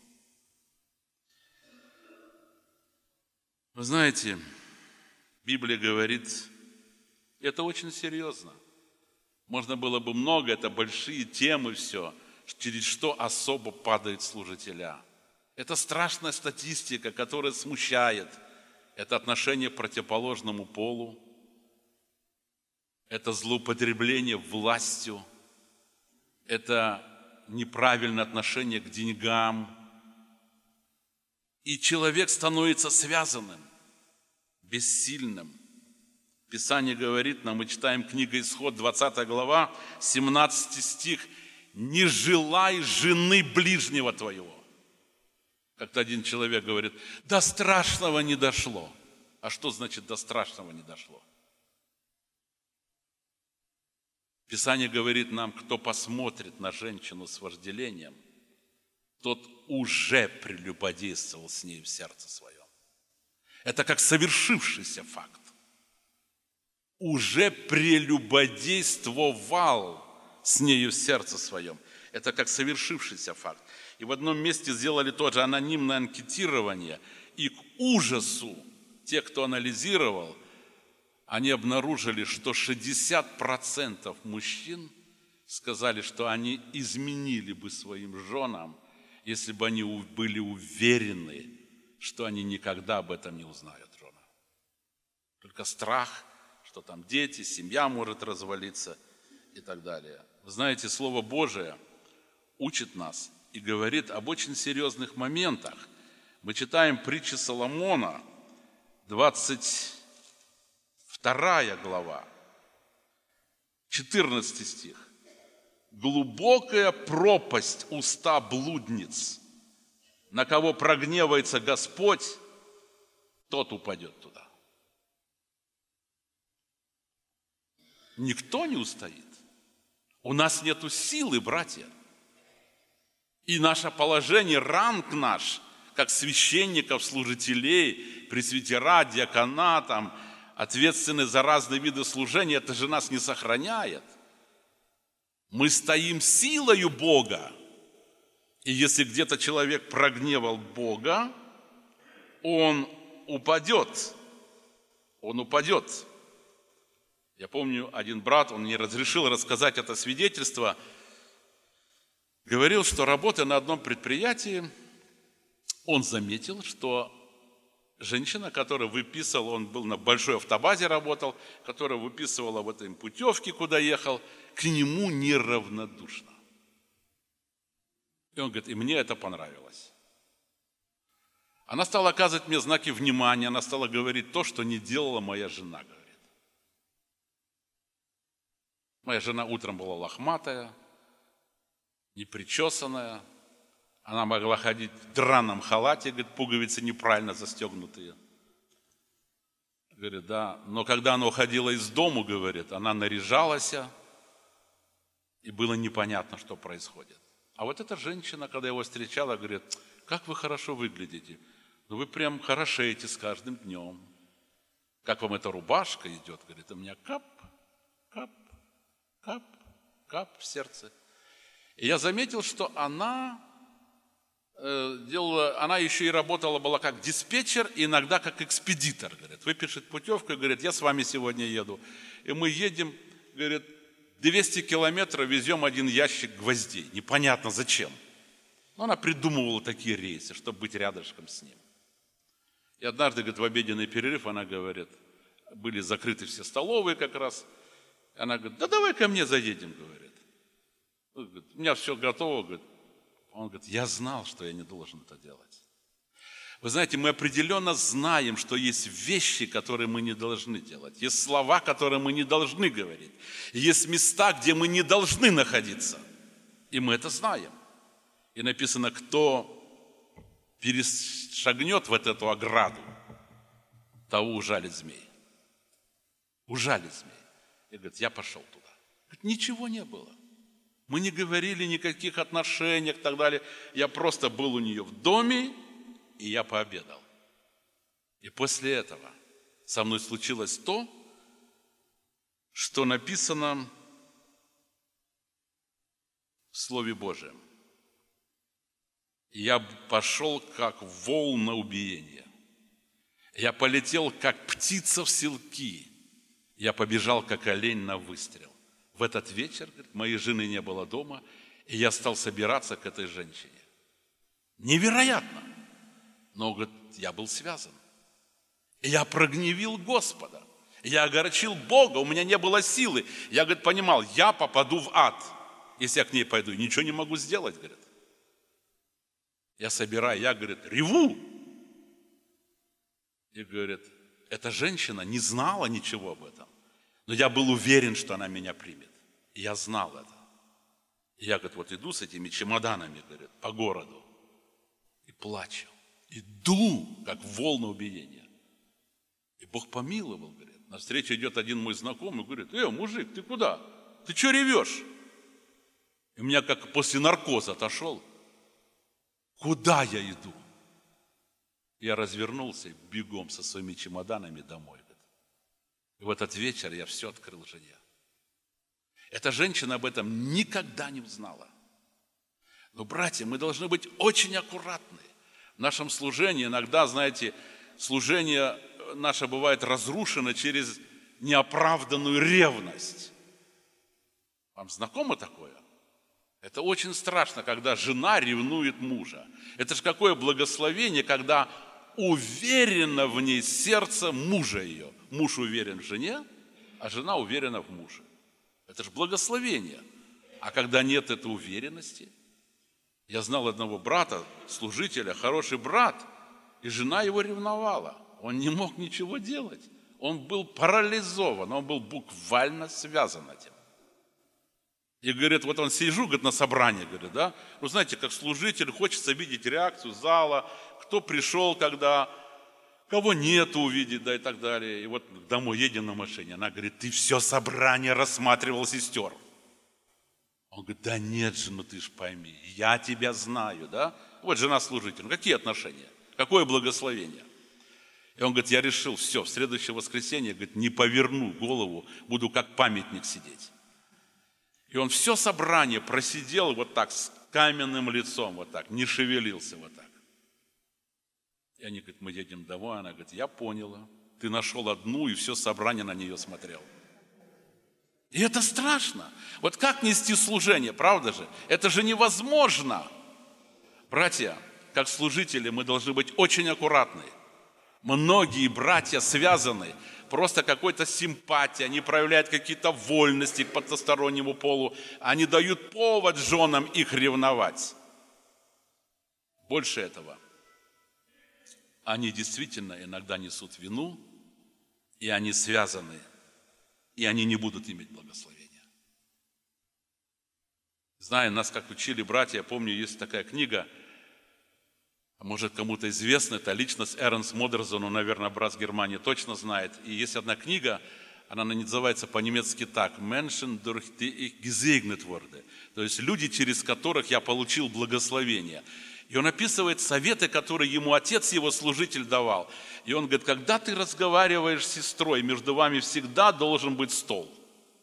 Вы знаете, Библия говорит, это очень серьезно. Можно было бы много, это большие темы все, через что особо падают служителя. Это страшная статистика, которая смущает. Это отношение к противоположному полу. Это злоупотребление властью. Это неправильное отношение к деньгам. И человек становится связанным, бессильным. Писание говорит нам, мы читаем книга Исход, 20 глава, 17 стих. «Не желай жены ближнего твоего». Как-то один человек говорит, до страшного не дошло. А что значит до страшного не дошло? Писание говорит нам, кто посмотрит на женщину с вожделением, тот уже прелюбодействовал с ней в сердце своем. Это как совершившийся факт. Уже прелюбодействовал с нею в сердце своем. Это как совершившийся факт. И в одном месте сделали тоже анонимное анкетирование. И к ужасу тех, кто анализировал, они обнаружили, что 60% мужчин сказали, что они изменили бы своим женам, если бы они были уверены, что они никогда об этом не узнают, жена. Только страх, что там дети, семья может развалиться и так далее. Вы знаете, Слово Божие учит нас и говорит об очень серьезных моментах. Мы читаем притчи Соломона, 22 глава, 14 стих. «Глубокая пропасть уста блудниц, на кого прогневается Господь, тот упадет туда». Никто не устоит. У нас нету силы, братья. И наше положение, ранг наш, как священников, служителей, пресвитера, диакона, там, ответственны за разные виды служения, это же нас не сохраняет. Мы стоим силою Бога. И если где-то человек прогневал Бога, он упадет. Он упадет. Я помню, один брат, он мне разрешил рассказать это свидетельство, говорил, что работая на одном предприятии, он заметил, что женщина, которая выписывала, он был на большой автобазе работал, которая выписывала вот им путевки, куда ехал, к нему неравнодушна. И он говорит, и мне это понравилось. Она стала оказывать мне знаки внимания, она стала говорить то, что не делала моя жена, говорит. Моя жена утром была лохматая, непричесанная. Она могла ходить в драном халате, говорит, пуговицы неправильно застегнутые. Говорит, да. Но когда она уходила из дому, говорит, она наряжалась, и было непонятно, что происходит. А вот эта женщина, когда его встречала, говорит, как вы хорошо выглядите. Ну вы прям хорошеете с каждым днем. Как вам эта рубашка идет? Говорит, у меня кап, кап, кап, кап в сердце. И я заметил, что она она еще и работала, была как диспетчер, и иногда как экспедитор. Говорит, выпишет путевку и говорит, я с вами сегодня еду. И мы едем, говорит, 200 километров везем один ящик гвоздей. Непонятно зачем. Но она придумывала такие рейсы, чтобы быть рядышком с ним. И однажды, говорит, в обеденный перерыв она говорит, были закрыты все столовые как раз. Она говорит, да давай ко мне заедем, говорит. У меня все готово, говорит. Он говорит, я знал, что я не должен это делать. Вы знаете, мы определенно знаем, что есть вещи, которые мы не должны делать. Есть слова, которые мы не должны говорить. Есть места, где мы не должны находиться. И мы это знаем. И написано, кто перешагнет вот эту ограду, того ужалит змей. Ужалит змей. И говорит, я пошел туда. Говорит, ничего не было. Мы не говорили никаких отношениях и так далее. Я просто был у нее в доме, и я пообедал. И после этого со мной случилось то, что написано в Слове Божьем. Я пошел, как вол на убиение. Я полетел, как птица в селки. Я побежал, как олень на выстрел. В этот вечер, говорит, моей жены не было дома, и я стал собираться к этой женщине. Невероятно. Но, говорит, я был связан. И я прогневил Господа. Я огорчил Бога, у меня не было силы. Я, говорит, понимал, я попаду в ад, если я к ней пойду. Ничего не могу сделать, говорит. Я собираю, я, говорит, реву. И, говорит, эта женщина не знала ничего об этом. Но я был уверен, что она меня примет. И я знал это. И я, говорит, вот иду с этими чемоданами, говорит, по городу. И плачу. Иду, как волна убиения. И Бог помиловал, говорит. Навстречу идет один мой знакомый, говорит, мужик, ты куда? Ты что ревешь? И у меня как после наркоза отошел. Куда я иду? Я развернулся и бегом со своими чемоданами домой. И в этот вечер я все открыл жене. Эта женщина об этом никогда не узнала. Но, братья, мы должны быть очень аккуратны. В нашем служении иногда, знаете, служение наше бывает разрушено через неоправданную ревность. Вам знакомо такое? Это очень страшно, когда жена ревнует мужа. Это же какое благословение, когда уверено в ней сердце мужа ее. Муж уверен в жене, а жена уверена в муже. Это же благословение. А когда нет этой уверенности, я знал одного брата, служителя, хороший брат, и жена его ревновала. Он не мог ничего делать. Он был парализован, он был буквально связан этим. И говорит, вот он сижу, говорит, на собрании, говорит, да, ну знаете, как служитель, хочется видеть реакцию зала, кто пришел, когда, кого нет увидеть, да, и так далее. И вот домой едем на машине, она говорит, ты все собрание рассматривал сестер. Он говорит, да нет же, ну ты ж пойми, я тебя знаю, да. Вот жена служитель, ну какие отношения, какое благословение. И он говорит, я решил, все, в следующее воскресенье, говорит, не поверну голову, буду как памятник сидеть. И он все собрание просидел вот так, с каменным лицом, вот так, не шевелился вот так. И они говорят, мы едем домой, она говорит, я поняла, ты нашел одну, и все собрание на нее смотрел. И это страшно. Вот как нести служение, правда же? Это же невозможно. Братья, как служители мы должны быть очень аккуратны. Многие братья связаны просто какой-то симпатией, они проявляют какие-то вольности к потустороннему полу, они дают повод женам их ревновать. Больше этого. Они действительно иногда несут вину, и они связаны, и они не будут иметь благословения. Знаю, нас как учили братья, я помню, есть такая книга, может, кому-то известно, это личность Эрнст Модерсон, наверное, брат с Германии точно знает. И есть одна книга, она называется по-немецки так, «Menschen, durch die ich gesegnet wurde». То есть люди, через которых я получил благословение. И он описывает советы, которые ему отец, его служитель, давал. И он говорит, когда ты разговариваешь с сестрой, между вами всегда должен быть стол.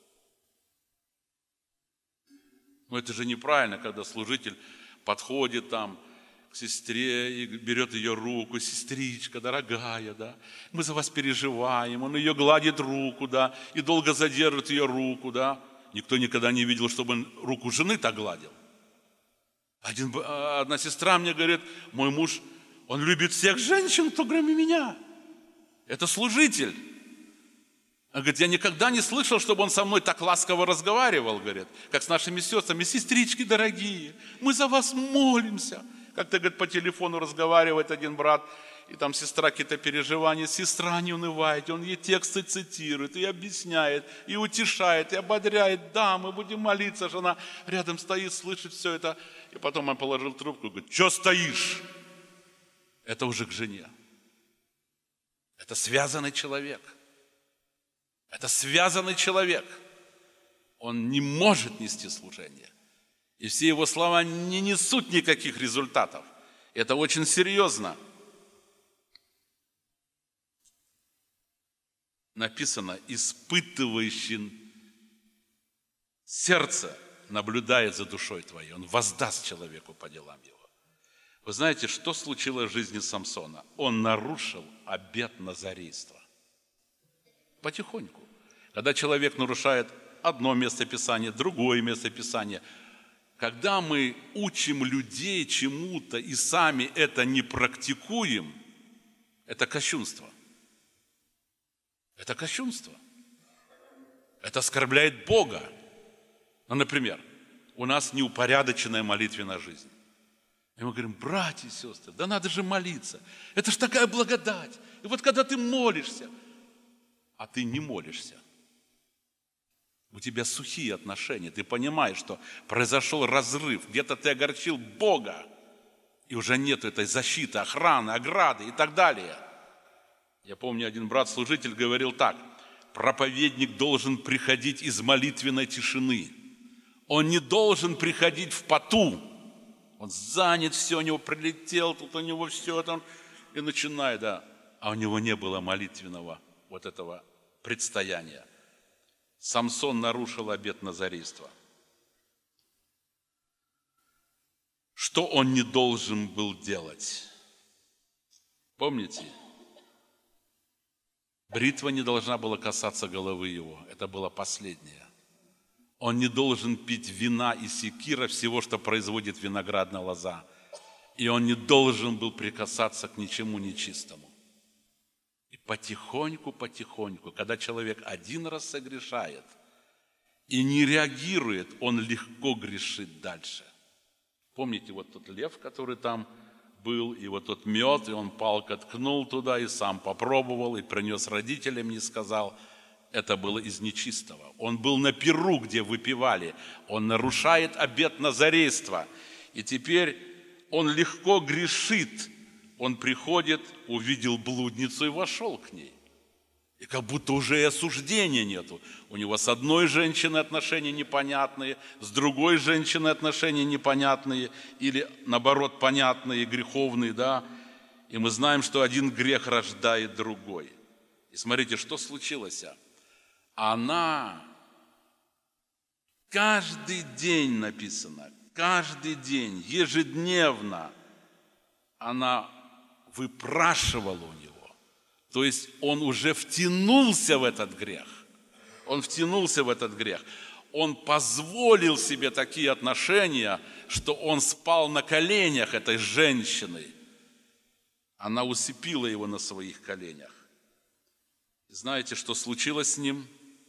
Но это же неправильно, когда служитель подходит там, к сестре и берет ее руку, сестричка, дорогая, да, мы за вас переживаем, он ее гладит руку, да, и долго задержит ее руку, да. Никто никогда не видел, чтобы он руку жены так гладил. Одна сестра мне говорит, мой муж, он любит всех женщин, кто кроме меня. Это служитель. Он говорит, я никогда не слышал, чтобы он со мной так ласково разговаривал, говорит, как с нашими сестрами, сестрички дорогие, мы за вас молимся. Как-то, говорит, по телефону разговаривает один брат, и там сестра какие-то переживания, сестра не унывает, он ей тексты цитирует, и объясняет, и утешает, и ободряет, да, мы будем молиться, жена рядом стоит, слышит все это. И потом он положил трубку и говорит, что стоишь? Это уже к жене. Это связанный человек. Это связанный человек. Он не может нести служение. И все его слова не несут никаких результатов. Это очень серьезно. Написано, испытывающий сердце наблюдает за душой твоей. Он воздаст человеку по делам его. Вы знаете, что случилось в жизни Самсона? Он нарушил обет назарейства. Потихоньку. Когда человек нарушает одно место Писания, другое место Писания, когда мы учим людей чему-то и сами это не практикуем, это кощунство. Это кощунство. Это оскорбляет Бога. Ну, например, у нас неупорядоченная молитвенная жизнь. И мы говорим: братья и сестры, да надо же молиться. Это ж такая благодать. И вот когда ты молишься, а ты не молишься, у тебя сухие отношения, ты понимаешь, что произошел разрыв, где-то ты огорчил Бога, и уже нет этой защиты, охраны, ограды и так далее. Я помню, один брат-служитель говорил так: проповедник должен приходить из молитвенной тишины. Он не должен приходить в поту. Он занят, все, у него прилетел, тут у него все там, и начинает, да. А у него не было молитвенного вот этого предстояния. Самсон нарушил обет назарейства. Что он не должен был делать? Помните? Бритва не должна была касаться головы его. Это было последнее. Он не должен пить вина и секира, всего, что производит виноградная лоза. И он не должен был прикасаться к ничему нечистому. И потихоньку, когда человек один раз согрешает и не реагирует, он легко грешит дальше. Помните вот тот лев, который там был, и вот тот мед, и он палкой ткнул туда, и сам попробовал, и принес родителям, не сказал. Это было из нечистого. Он был на пиру, где выпивали. Он нарушает обет назарейства. И теперь он легко грешит. Он приходит, увидел блудницу и вошел к ней. И как будто уже и осуждения нету. У него с одной женщиной отношения непонятные, с другой женщиной отношения непонятные, или наоборот понятные, греховные, да. И мы знаем, что один грех рождает другой. И смотрите, что случилось. Она каждый день, написано, каждый день, ежедневно она выпрашивала у него. То есть он уже втянулся в этот грех. Он втянулся в этот грех. Он позволил себе такие отношения, что он спал на коленях этой женщины. Она усыпила его на своих коленях. И знаете, что случилось с ним?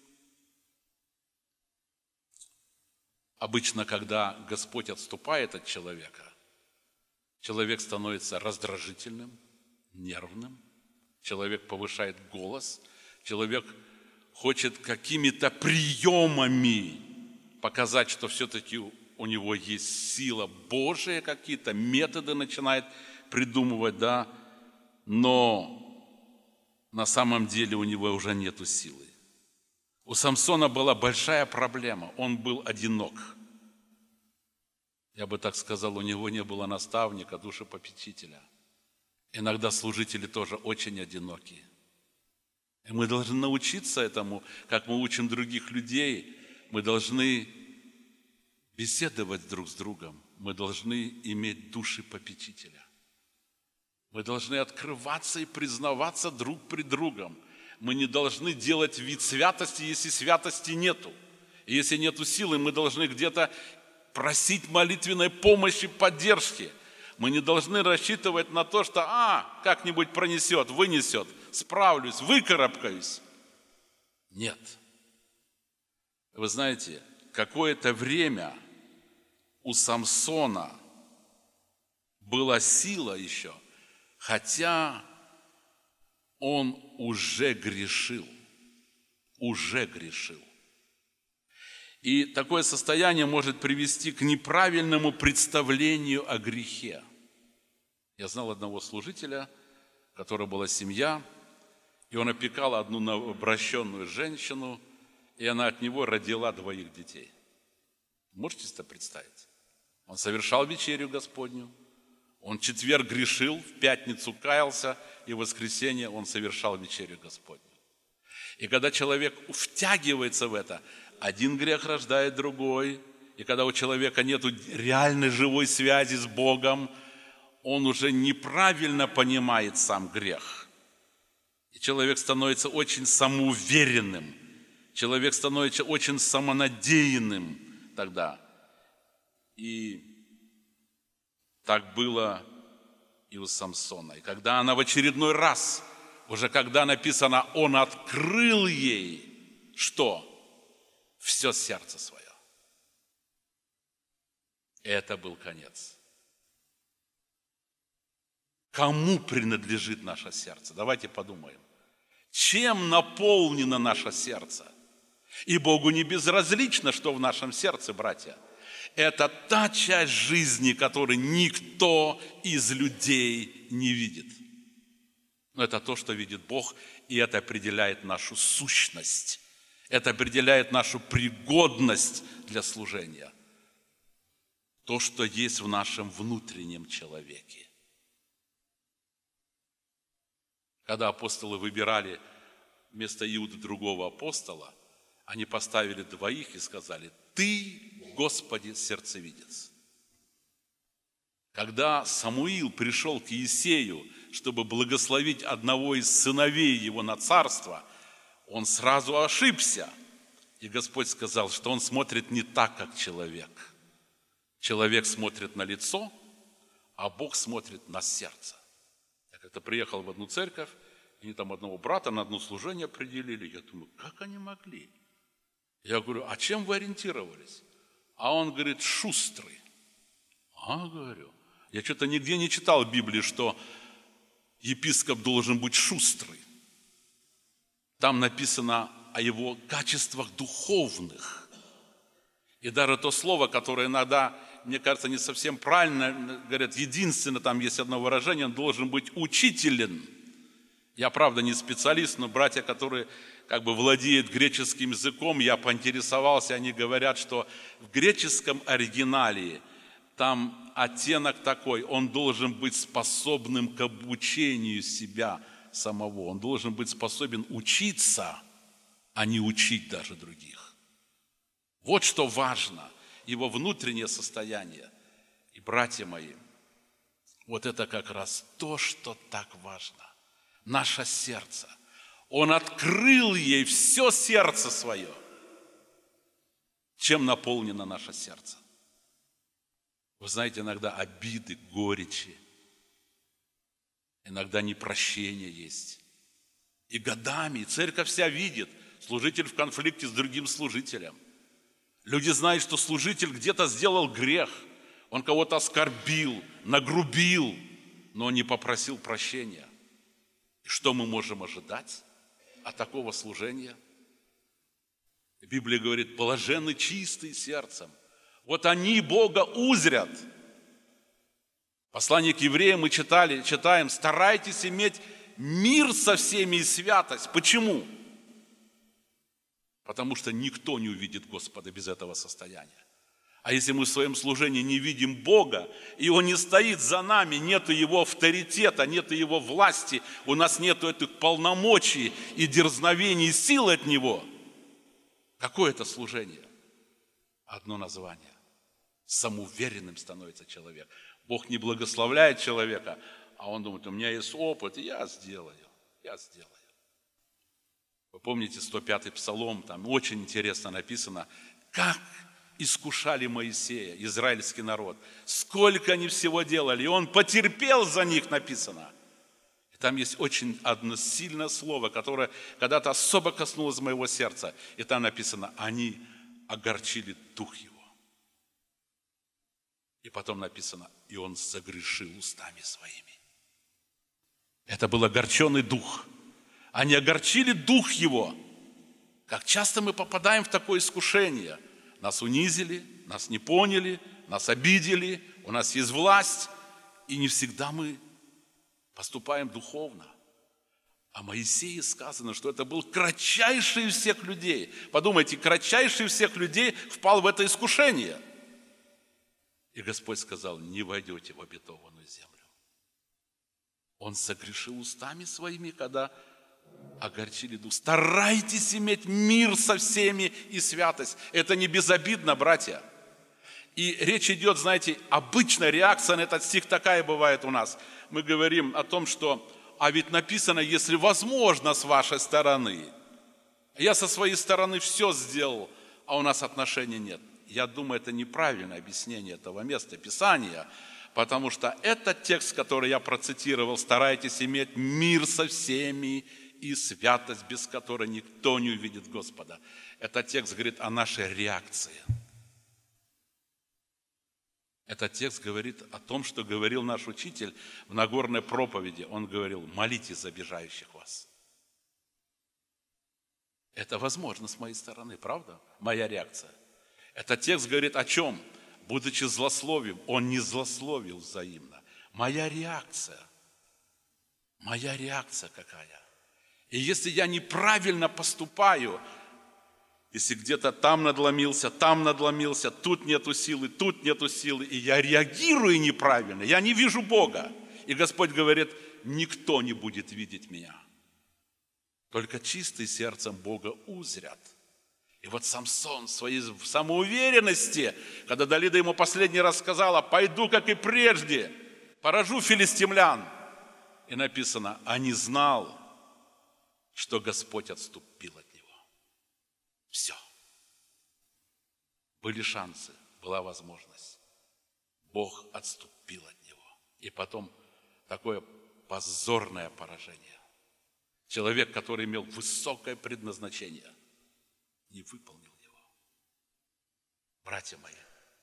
Обычно, когда Господь отступает от человека, человек становится раздражительным, нервным, человек повышает голос, человек хочет какими-то приемами показать, что все-таки у него есть сила Божия, какие-то методы начинает придумывать, да, но на самом деле у него уже нету силы. У Самсона была большая проблема, он был одинок. Я бы так сказал, у него не было наставника, душепопечителя. Иногда служители тоже очень одиноки. И мы должны научиться этому, как мы учим других людей. Мы должны беседовать друг с другом. Мы должны иметь душепопечителя. Мы должны открываться и признаваться друг пред другом. Мы не должны делать вид святости, если святости нету. И если нету силы, мы должны где-то просить молитвенной помощи, поддержки. Мы не должны рассчитывать на то, что как-нибудь пронесет, вынесет, справлюсь, выкарабкаюсь. Нет. Вы знаете, какое-то время у Самсона была сила еще, хотя он уже грешил. И такое состояние может привести к неправильному представлению о грехе. Я знал одного служителя, у которого была семья, и он опекал одну новообращенную женщину, и она от него родила 2 детей. Можете себе представить? Он совершал вечерю Господню, он в четверг грешил, в пятницу каялся, и в воскресенье он совершал вечерю Господню. И когда человек втягивается в это, один грех рождает другой, и когда у человека нет реальной живой связи с Богом, он уже неправильно понимает сам грех. И человек становится очень самоуверенным, человек становится очень самонадеянным тогда. И так было и у Самсона. И когда она в очередной раз, уже когда написано, он открыл ей, что? Все сердце свое. Это был конец. Кому принадлежит наше сердце? Давайте подумаем. Чем наполнено наше сердце? И Богу не безразлично, что в нашем сердце, братья. Это та часть жизни, которую никто из людей не видит. Но это то, что видит Бог, и это определяет нашу сущность. Это определяет нашу пригодность для служения. То, что есть в нашем внутреннем человеке. Когда апостолы выбирали вместо Иуды другого апостола, они поставили двоих и сказали: «Ты, Господи, сердцевидец». Когда Самуил пришел к Иисею, чтобы благословить одного из сыновей его на царство, он сразу ошибся. И Господь сказал, что он смотрит не так, как человек. Человек смотрит на лицо, а Бог смотрит на сердце. Я как-то приехал в одну церковь, и они там одного брата на одно служение определили. Я думаю, как они могли? Я говорю, а чем вы ориентировались? А он говорит, шустрый. Говорю, я что-то нигде не читал в Библии, что епископ должен быть шустрый. Там написано о его качествах духовных. И даже то слово, которое иногда, мне кажется, не совсем правильно, говорят, единственно, там есть одно выражение, он должен быть учителен. Я, правда, не специалист, но братья, которые как бы владеют греческим языком, я поинтересовался, они говорят, что в греческом оригинале там оттенок такой, он должен быть способным к обучению себя самого, он должен быть способен учиться, а не учить даже других. Вот что важно, его внутреннее состояние. И, братья мои, вот это как раз то, что так важно. Наше сердце. Он открыл ей все сердце свое. Чем наполнено наше сердце? Вы знаете, иногда обиды, горечи, иногда непрощение есть. И годами, и церковь вся видит, служитель в конфликте с другим служителем. Люди знают, что служитель где-то сделал грех, он кого-то оскорбил, нагрубил, но он не попросил прощения. И что мы можем ожидать от такого служения? Библия говорит, блаженны чистые сердцем. Вот они Бога узрят. Послание к евреям мы читаем, старайтесь иметь мир со всеми и святость. Почему? Потому что никто не увидит Господа без этого состояния. А если мы в своем служении не видим Бога, и Он не стоит за нами, нет Его авторитета, нет Его власти, у нас нет этих полномочий и дерзновений, и сил от Него, какое это служение? Одно название. Самоуверенным становится человек. Бог не благословляет человека, а он думает, у меня есть опыт, и я сделаю. Вы помните 105-й псалом, там очень интересно написано, как искушали Моисея, израильский народ. Сколько они всего делали, и он потерпел за них, написано. И там есть очень одно сильное слово, которое когда-то особо коснулось моего сердца. И там написано, они огорчили дух его. И потом написано, и он согрешил устами своими. Это был огорченный дух. Они огорчили дух его. Как часто мы попадаем в такое искушение. Нас унизили, нас не поняли, нас обидели, у нас есть власть. И не всегда мы поступаем духовно. О Моисее сказано, что это был кратчайший из всех людей. Подумайте, кратчайший из всех людей впал в это искушение. И Господь сказал, не войдете в обетованную землю. Он согрешил устами своими, когда огорчили дух. Старайтесь иметь мир со всеми и святость. Это не безобидно, братья. И речь идет, знаете, обычная реакция на этот стих такая бывает у нас. Мы говорим о том, что, а ведь написано, если возможно с вашей стороны. Я со своей стороны все сделал, а у нас отношений нет. Я думаю, это неправильное объяснение этого места Писания, потому что этот текст, который я процитировал, старайтесь иметь мир со всеми и святость, без которой никто не увидит Господа. Этот текст говорит о нашей реакции. Этот текст говорит о том, что говорил наш учитель в Нагорной проповеди. Он говорил: молитесь за обижающих вас. Это возможно с моей стороны, правда? Моя реакция. Этот текст говорит о чем? Будучи злословием, он не злословил взаимно. Моя реакция какая? И если я неправильно поступаю, если где-то там надломился, тут нету силы, и я реагирую неправильно, я не вижу Бога. И Господь говорит: никто не будет видеть меня. Только чистые сердцем Бога узрят. И вот Самсон в своей самоуверенности, когда Далида ему последний раз сказала: пойду, как и прежде, поражу филистимлян. И написано: а не знал, что Господь отступил от него. Все. Были шансы, была возможность. Бог отступил от него. И потом такое позорное поражение. Человек, который имел высокое предназначение, не выполнил его. Братья мои,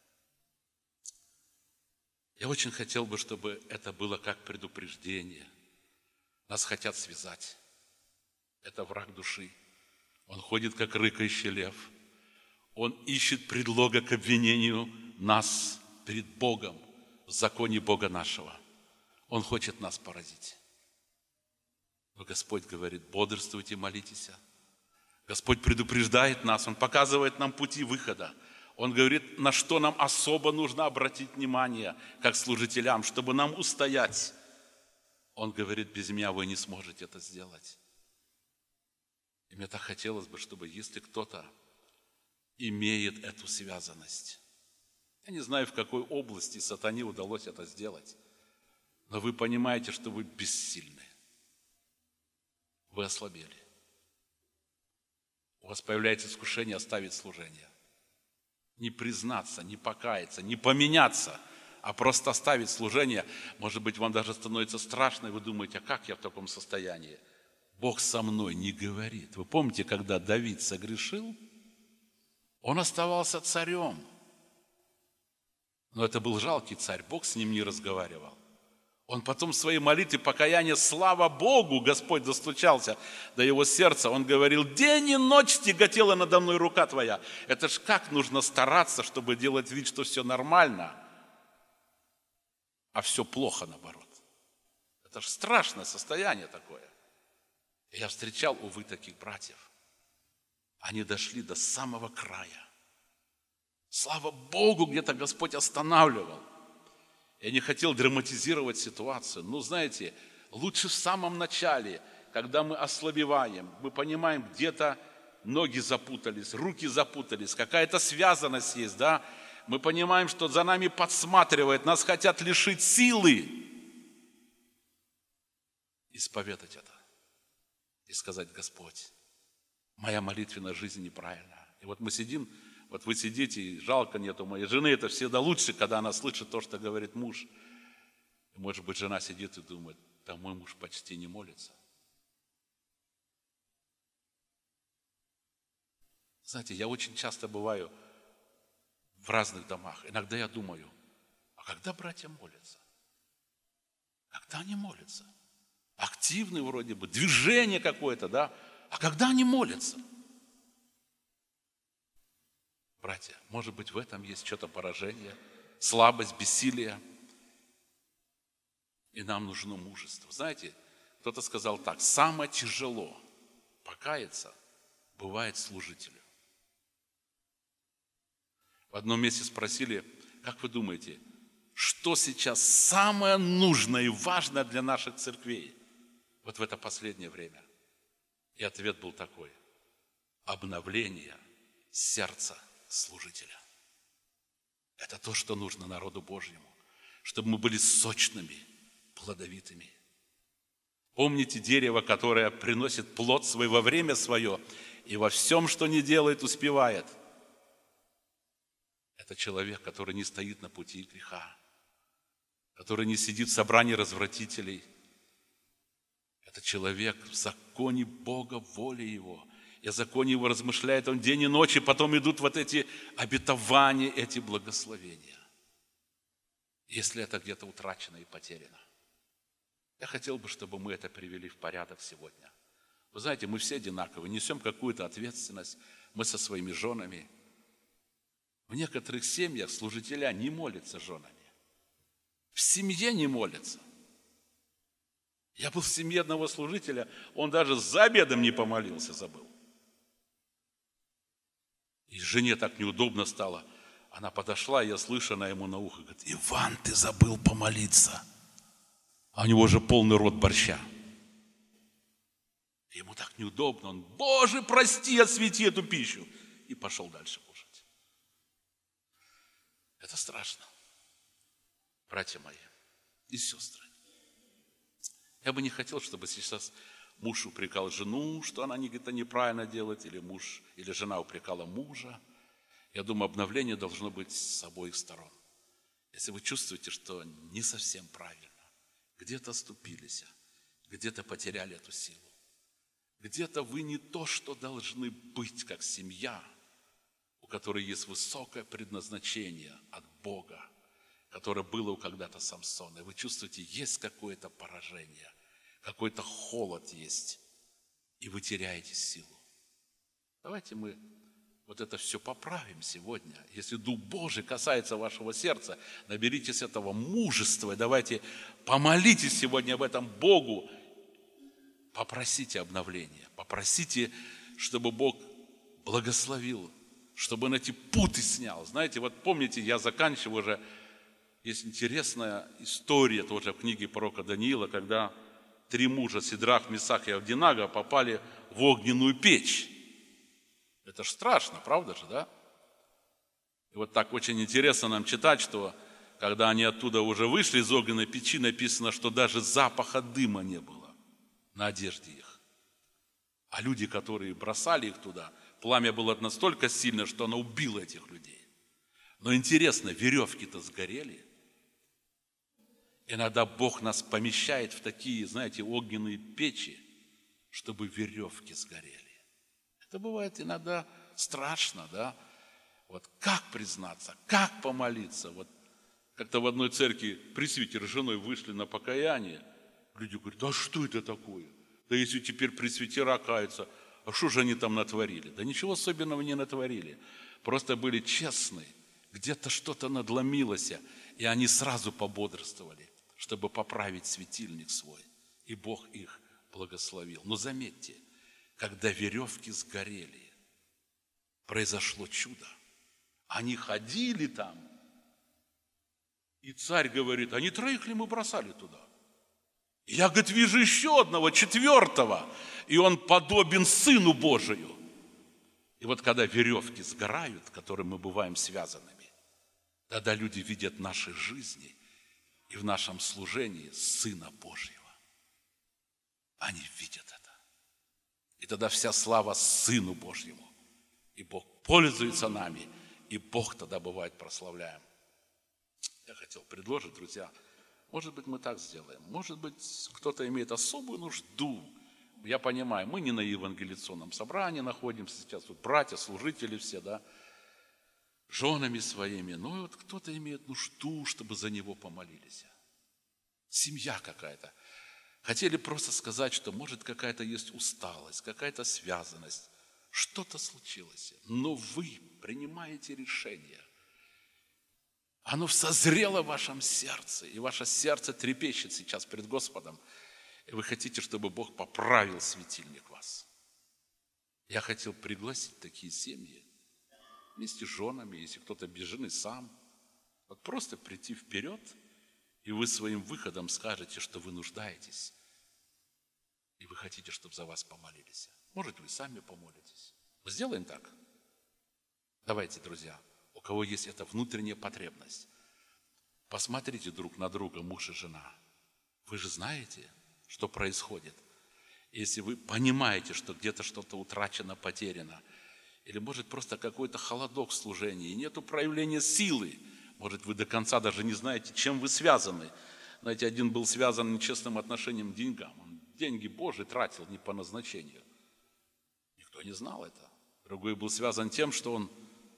я очень хотел бы, чтобы это было как предупреждение. Нас хотят связать. Это враг души. Он ходит, как рыкающий лев. Он ищет предлога к обвинению нас перед Богом, в законе Бога нашего. Он хочет нас поразить. Но Господь говорит: бодрствуйте, молитесь. Господь предупреждает нас, Он показывает нам пути выхода. Он говорит, на что нам особо нужно обратить внимание, как служителям, чтобы нам устоять. Он говорит: без меня вы не сможете это сделать. И мне так хотелось бы, чтобы если кто-то имеет эту связанность, я не знаю, в какой области сатане удалось это сделать, но вы понимаете, что вы бессильны. Вы ослабели. У вас появляется искушение оставить служение. Не признаться, не покаяться, не поменяться, а просто оставить служение. Может быть, вам даже становится страшно, и вы думаете: а как я в таком состоянии? Бог со мной не говорит. Вы помните, когда Давид согрешил? Он оставался царем. Но это был жалкий царь, Бог с ним не разговаривал. Он потом в своей молитве покаяния, слава Богу, Господь достучался до его сердца. Он говорил: день и ночь тяготела надо мной рука твоя. Это ж как нужно стараться, чтобы делать вид, что все нормально, а все плохо наоборот. Это ж страшное состояние такое. И я встречал, увы, таких братьев. Они дошли до самого края. Слава Богу, где-то Господь останавливал. Я не хотел драматизировать ситуацию. Но, знаете, лучше в самом начале, когда мы ослабеваем, мы понимаем, где-то ноги запутались, руки запутались, какая-то связанность есть, да? Мы понимаем, что за нами подсматривает, нас хотят лишить силы. Исповедать это и сказать: Господь, моя молитвенная жизнь неправильная. И вот мы сидим, вот вы сидите, и жалко нету моей жены. Это всегда лучше, когда она слышит то, что говорит муж. И, может быть, жена сидит и думает: да мой муж почти не молится. Знаете, я очень часто бываю в разных домах. Иногда я думаю: а когда братья молятся? Когда они молятся? Активны вроде бы, движение какое-то, да? А когда они молятся? Братья, может быть, в этом есть что-то поражение, слабость, бессилие. И нам нужно мужество. Знаете, кто-то сказал так: самое тяжело покаяться бывает служителю. В одном месте спросили: как вы думаете, что сейчас самое нужное и важное для наших церквей вот в это последнее время? И ответ был такой: обновление сердца служителя. Это то, что нужно народу Божьему, чтобы мы были сочными, плодовитыми. Помните дерево, которое приносит плод свой во время свое и во всем, что не делает, успевает. Это человек, который не стоит на пути греха, который не сидит в собрании развратителей. Это человек в законе Бога, воле Его. И о законе Его размышляет он день и ночь, и потом идут вот эти обетования, эти благословения. Если это где-то утрачено и потеряно. Я хотел бы, чтобы мы это привели в порядок сегодня. Вы знаете, мы все одинаковы, несем какую-то ответственность. Мы со своими женами. В некоторых семьях служителя не молятся женами. В семье не молятся. Я был в семье одного служителя, он даже за обедом не помолился, забыл. И жене так неудобно стало. Она подошла, и я слышу, она ему на ухо говорит: Иван, ты забыл помолиться. А у него уже полный рот борща. Ему так неудобно. Он: Боже, прости, освети эту пищу. И пошел дальше кушать. Это страшно. Братья мои и сестры. Я бы не хотел, чтобы сейчас муж упрекал жену, что она где-то неправильно делает, или муж, или жена упрекала мужа. Я думаю, обновление должно быть с обоих сторон. Если вы чувствуете, что не совсем правильно, где-то оступились, где-то потеряли эту силу, где-то вы не то, что должны быть, как семья, у которой есть высокое предназначение от Бога, которое было у когда-то Самсона, и вы чувствуете, есть какое-то поражение, какой-то холод есть, и вы теряете силу. Давайте мы вот это все поправим сегодня. Если Дух Божий касается вашего сердца, наберитесь этого мужества, и давайте помолитесь сегодня об этом Богу, попросите обновления, попросите, чтобы Бог благословил, чтобы он эти путы снял. Знаете, вот помните, я заканчиваю уже, есть интересная история тоже в книге пророка Даниила, когда 3 мужа, Сидрах, Месах и Авдинага, попали в огненную печь. Это ж страшно, правда же, да? И вот так очень интересно нам читать, что когда они оттуда уже вышли из огненной печи, написано, что даже запаха дыма не было на одежде их. А люди, которые бросали их туда, пламя было настолько сильно, что оно убило этих людей. Но интересно, веревки-то сгорели. Иногда Бог нас помещает в такие, знаете, огненные печи, чтобы веревки сгорели. Это бывает иногда страшно, да? Вот как признаться, как помолиться? Вот как-то в одной церкви пресвитер с женой вышли на покаяние. Люди говорят: да что это такое? Да если теперь пресвитера каются, а что же они там натворили? Да ничего особенного не натворили. Просто были честны, где-то что-то надломилось, и они сразу пободрствовали, чтобы поправить светильник свой. И Бог их благословил. Но заметьте, когда веревки сгорели, произошло чудо. Они ходили там, и царь говорит: а не 3 ли мы бросали туда? И я, говорит, вижу еще одного, 4-го, и он подобен Сыну Божию. И вот когда веревки сгорают, которым мы бываем связанными, тогда люди видят в нашей жизни и в нашем служении Сына Божьего. Они видят это. И тогда вся слава Сыну Божьему. И Бог пользуется нами, и Бог тогда бывает прославляем. Я хотел предложить, друзья, может быть, мы так сделаем. Может быть, кто-то имеет особую нужду. Я понимаю, мы не на евангелиционном собрании находимся сейчас, тут братья, служители все, да, женами своими. Но вот кто-то имеет нужду, чтобы за него помолились. Семья какая-то. Хотели просто сказать, что может какая-то есть усталость, какая-то связанность, что-то случилось. Но вы принимаете решение. Оно созрело в вашем сердце, и ваше сердце трепещет сейчас пред Господом. И вы хотите, чтобы Бог поправил светильник вас. Я хотел пригласить такие семьи вместе с женами, если кто-то без жены сам. Вот просто прийти вперед, и вы своим выходом скажете, что вы нуждаетесь. И вы хотите, чтобы за вас помолились. Может, вы сами помолитесь. Мы сделаем так? Давайте, друзья, у кого есть эта внутренняя потребность, посмотрите друг на друга, муж и жена. Вы же знаете, что происходит. Если вы понимаете, что где-то что-то утрачено, потеряно, Или может просто какой-то холодок в служении, нету проявления силы. Может, вы до конца даже не знаете, чем вы связаны. Знаете, один был связан нечестным отношением к деньгам. Он деньги Божьи тратил не по назначению. Никто не знал это. Другой был связан тем, что он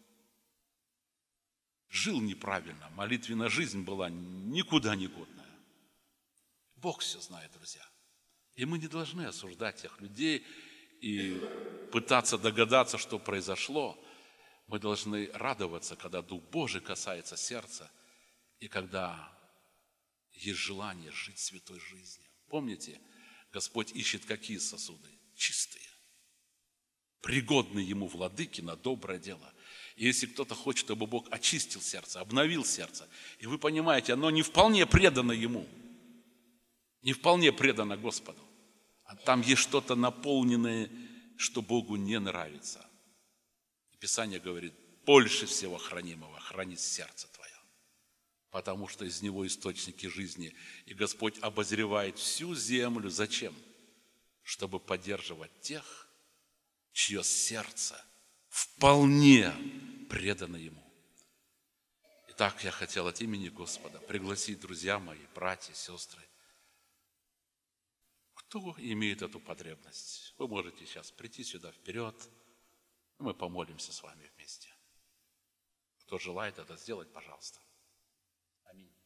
жил неправильно. Молитвенная жизнь была никуда не годная. Бог все знает, друзья. И мы не должны осуждать тех людей и пытаться догадаться, что произошло. Мы должны радоваться, когда Дух Божий касается сердца и когда есть желание жить святой жизнью. Помните, Господь ищет какие сосуды? Чистые, пригодные Ему владыки на доброе дело. И если кто-то хочет, чтобы Бог очистил сердце, обновил сердце, и вы понимаете, оно не вполне предано Ему, не вполне предано Господу, а там есть что-то наполненное, что Богу не нравится. И Писание говорит, больше всего хранимого храни сердце твое, потому что из него источники жизни. И Господь обозревает всю землю. Зачем? Чтобы поддерживать тех, чье сердце вполне предано Ему. Итак, я хотел от имени Господа пригласить, друзья мои, братья, сестры, кто имеет эту потребность. Вы можете сейчас прийти сюда вперед, и мы помолимся с вами вместе. Кто желает это сделать, пожалуйста. Аминь.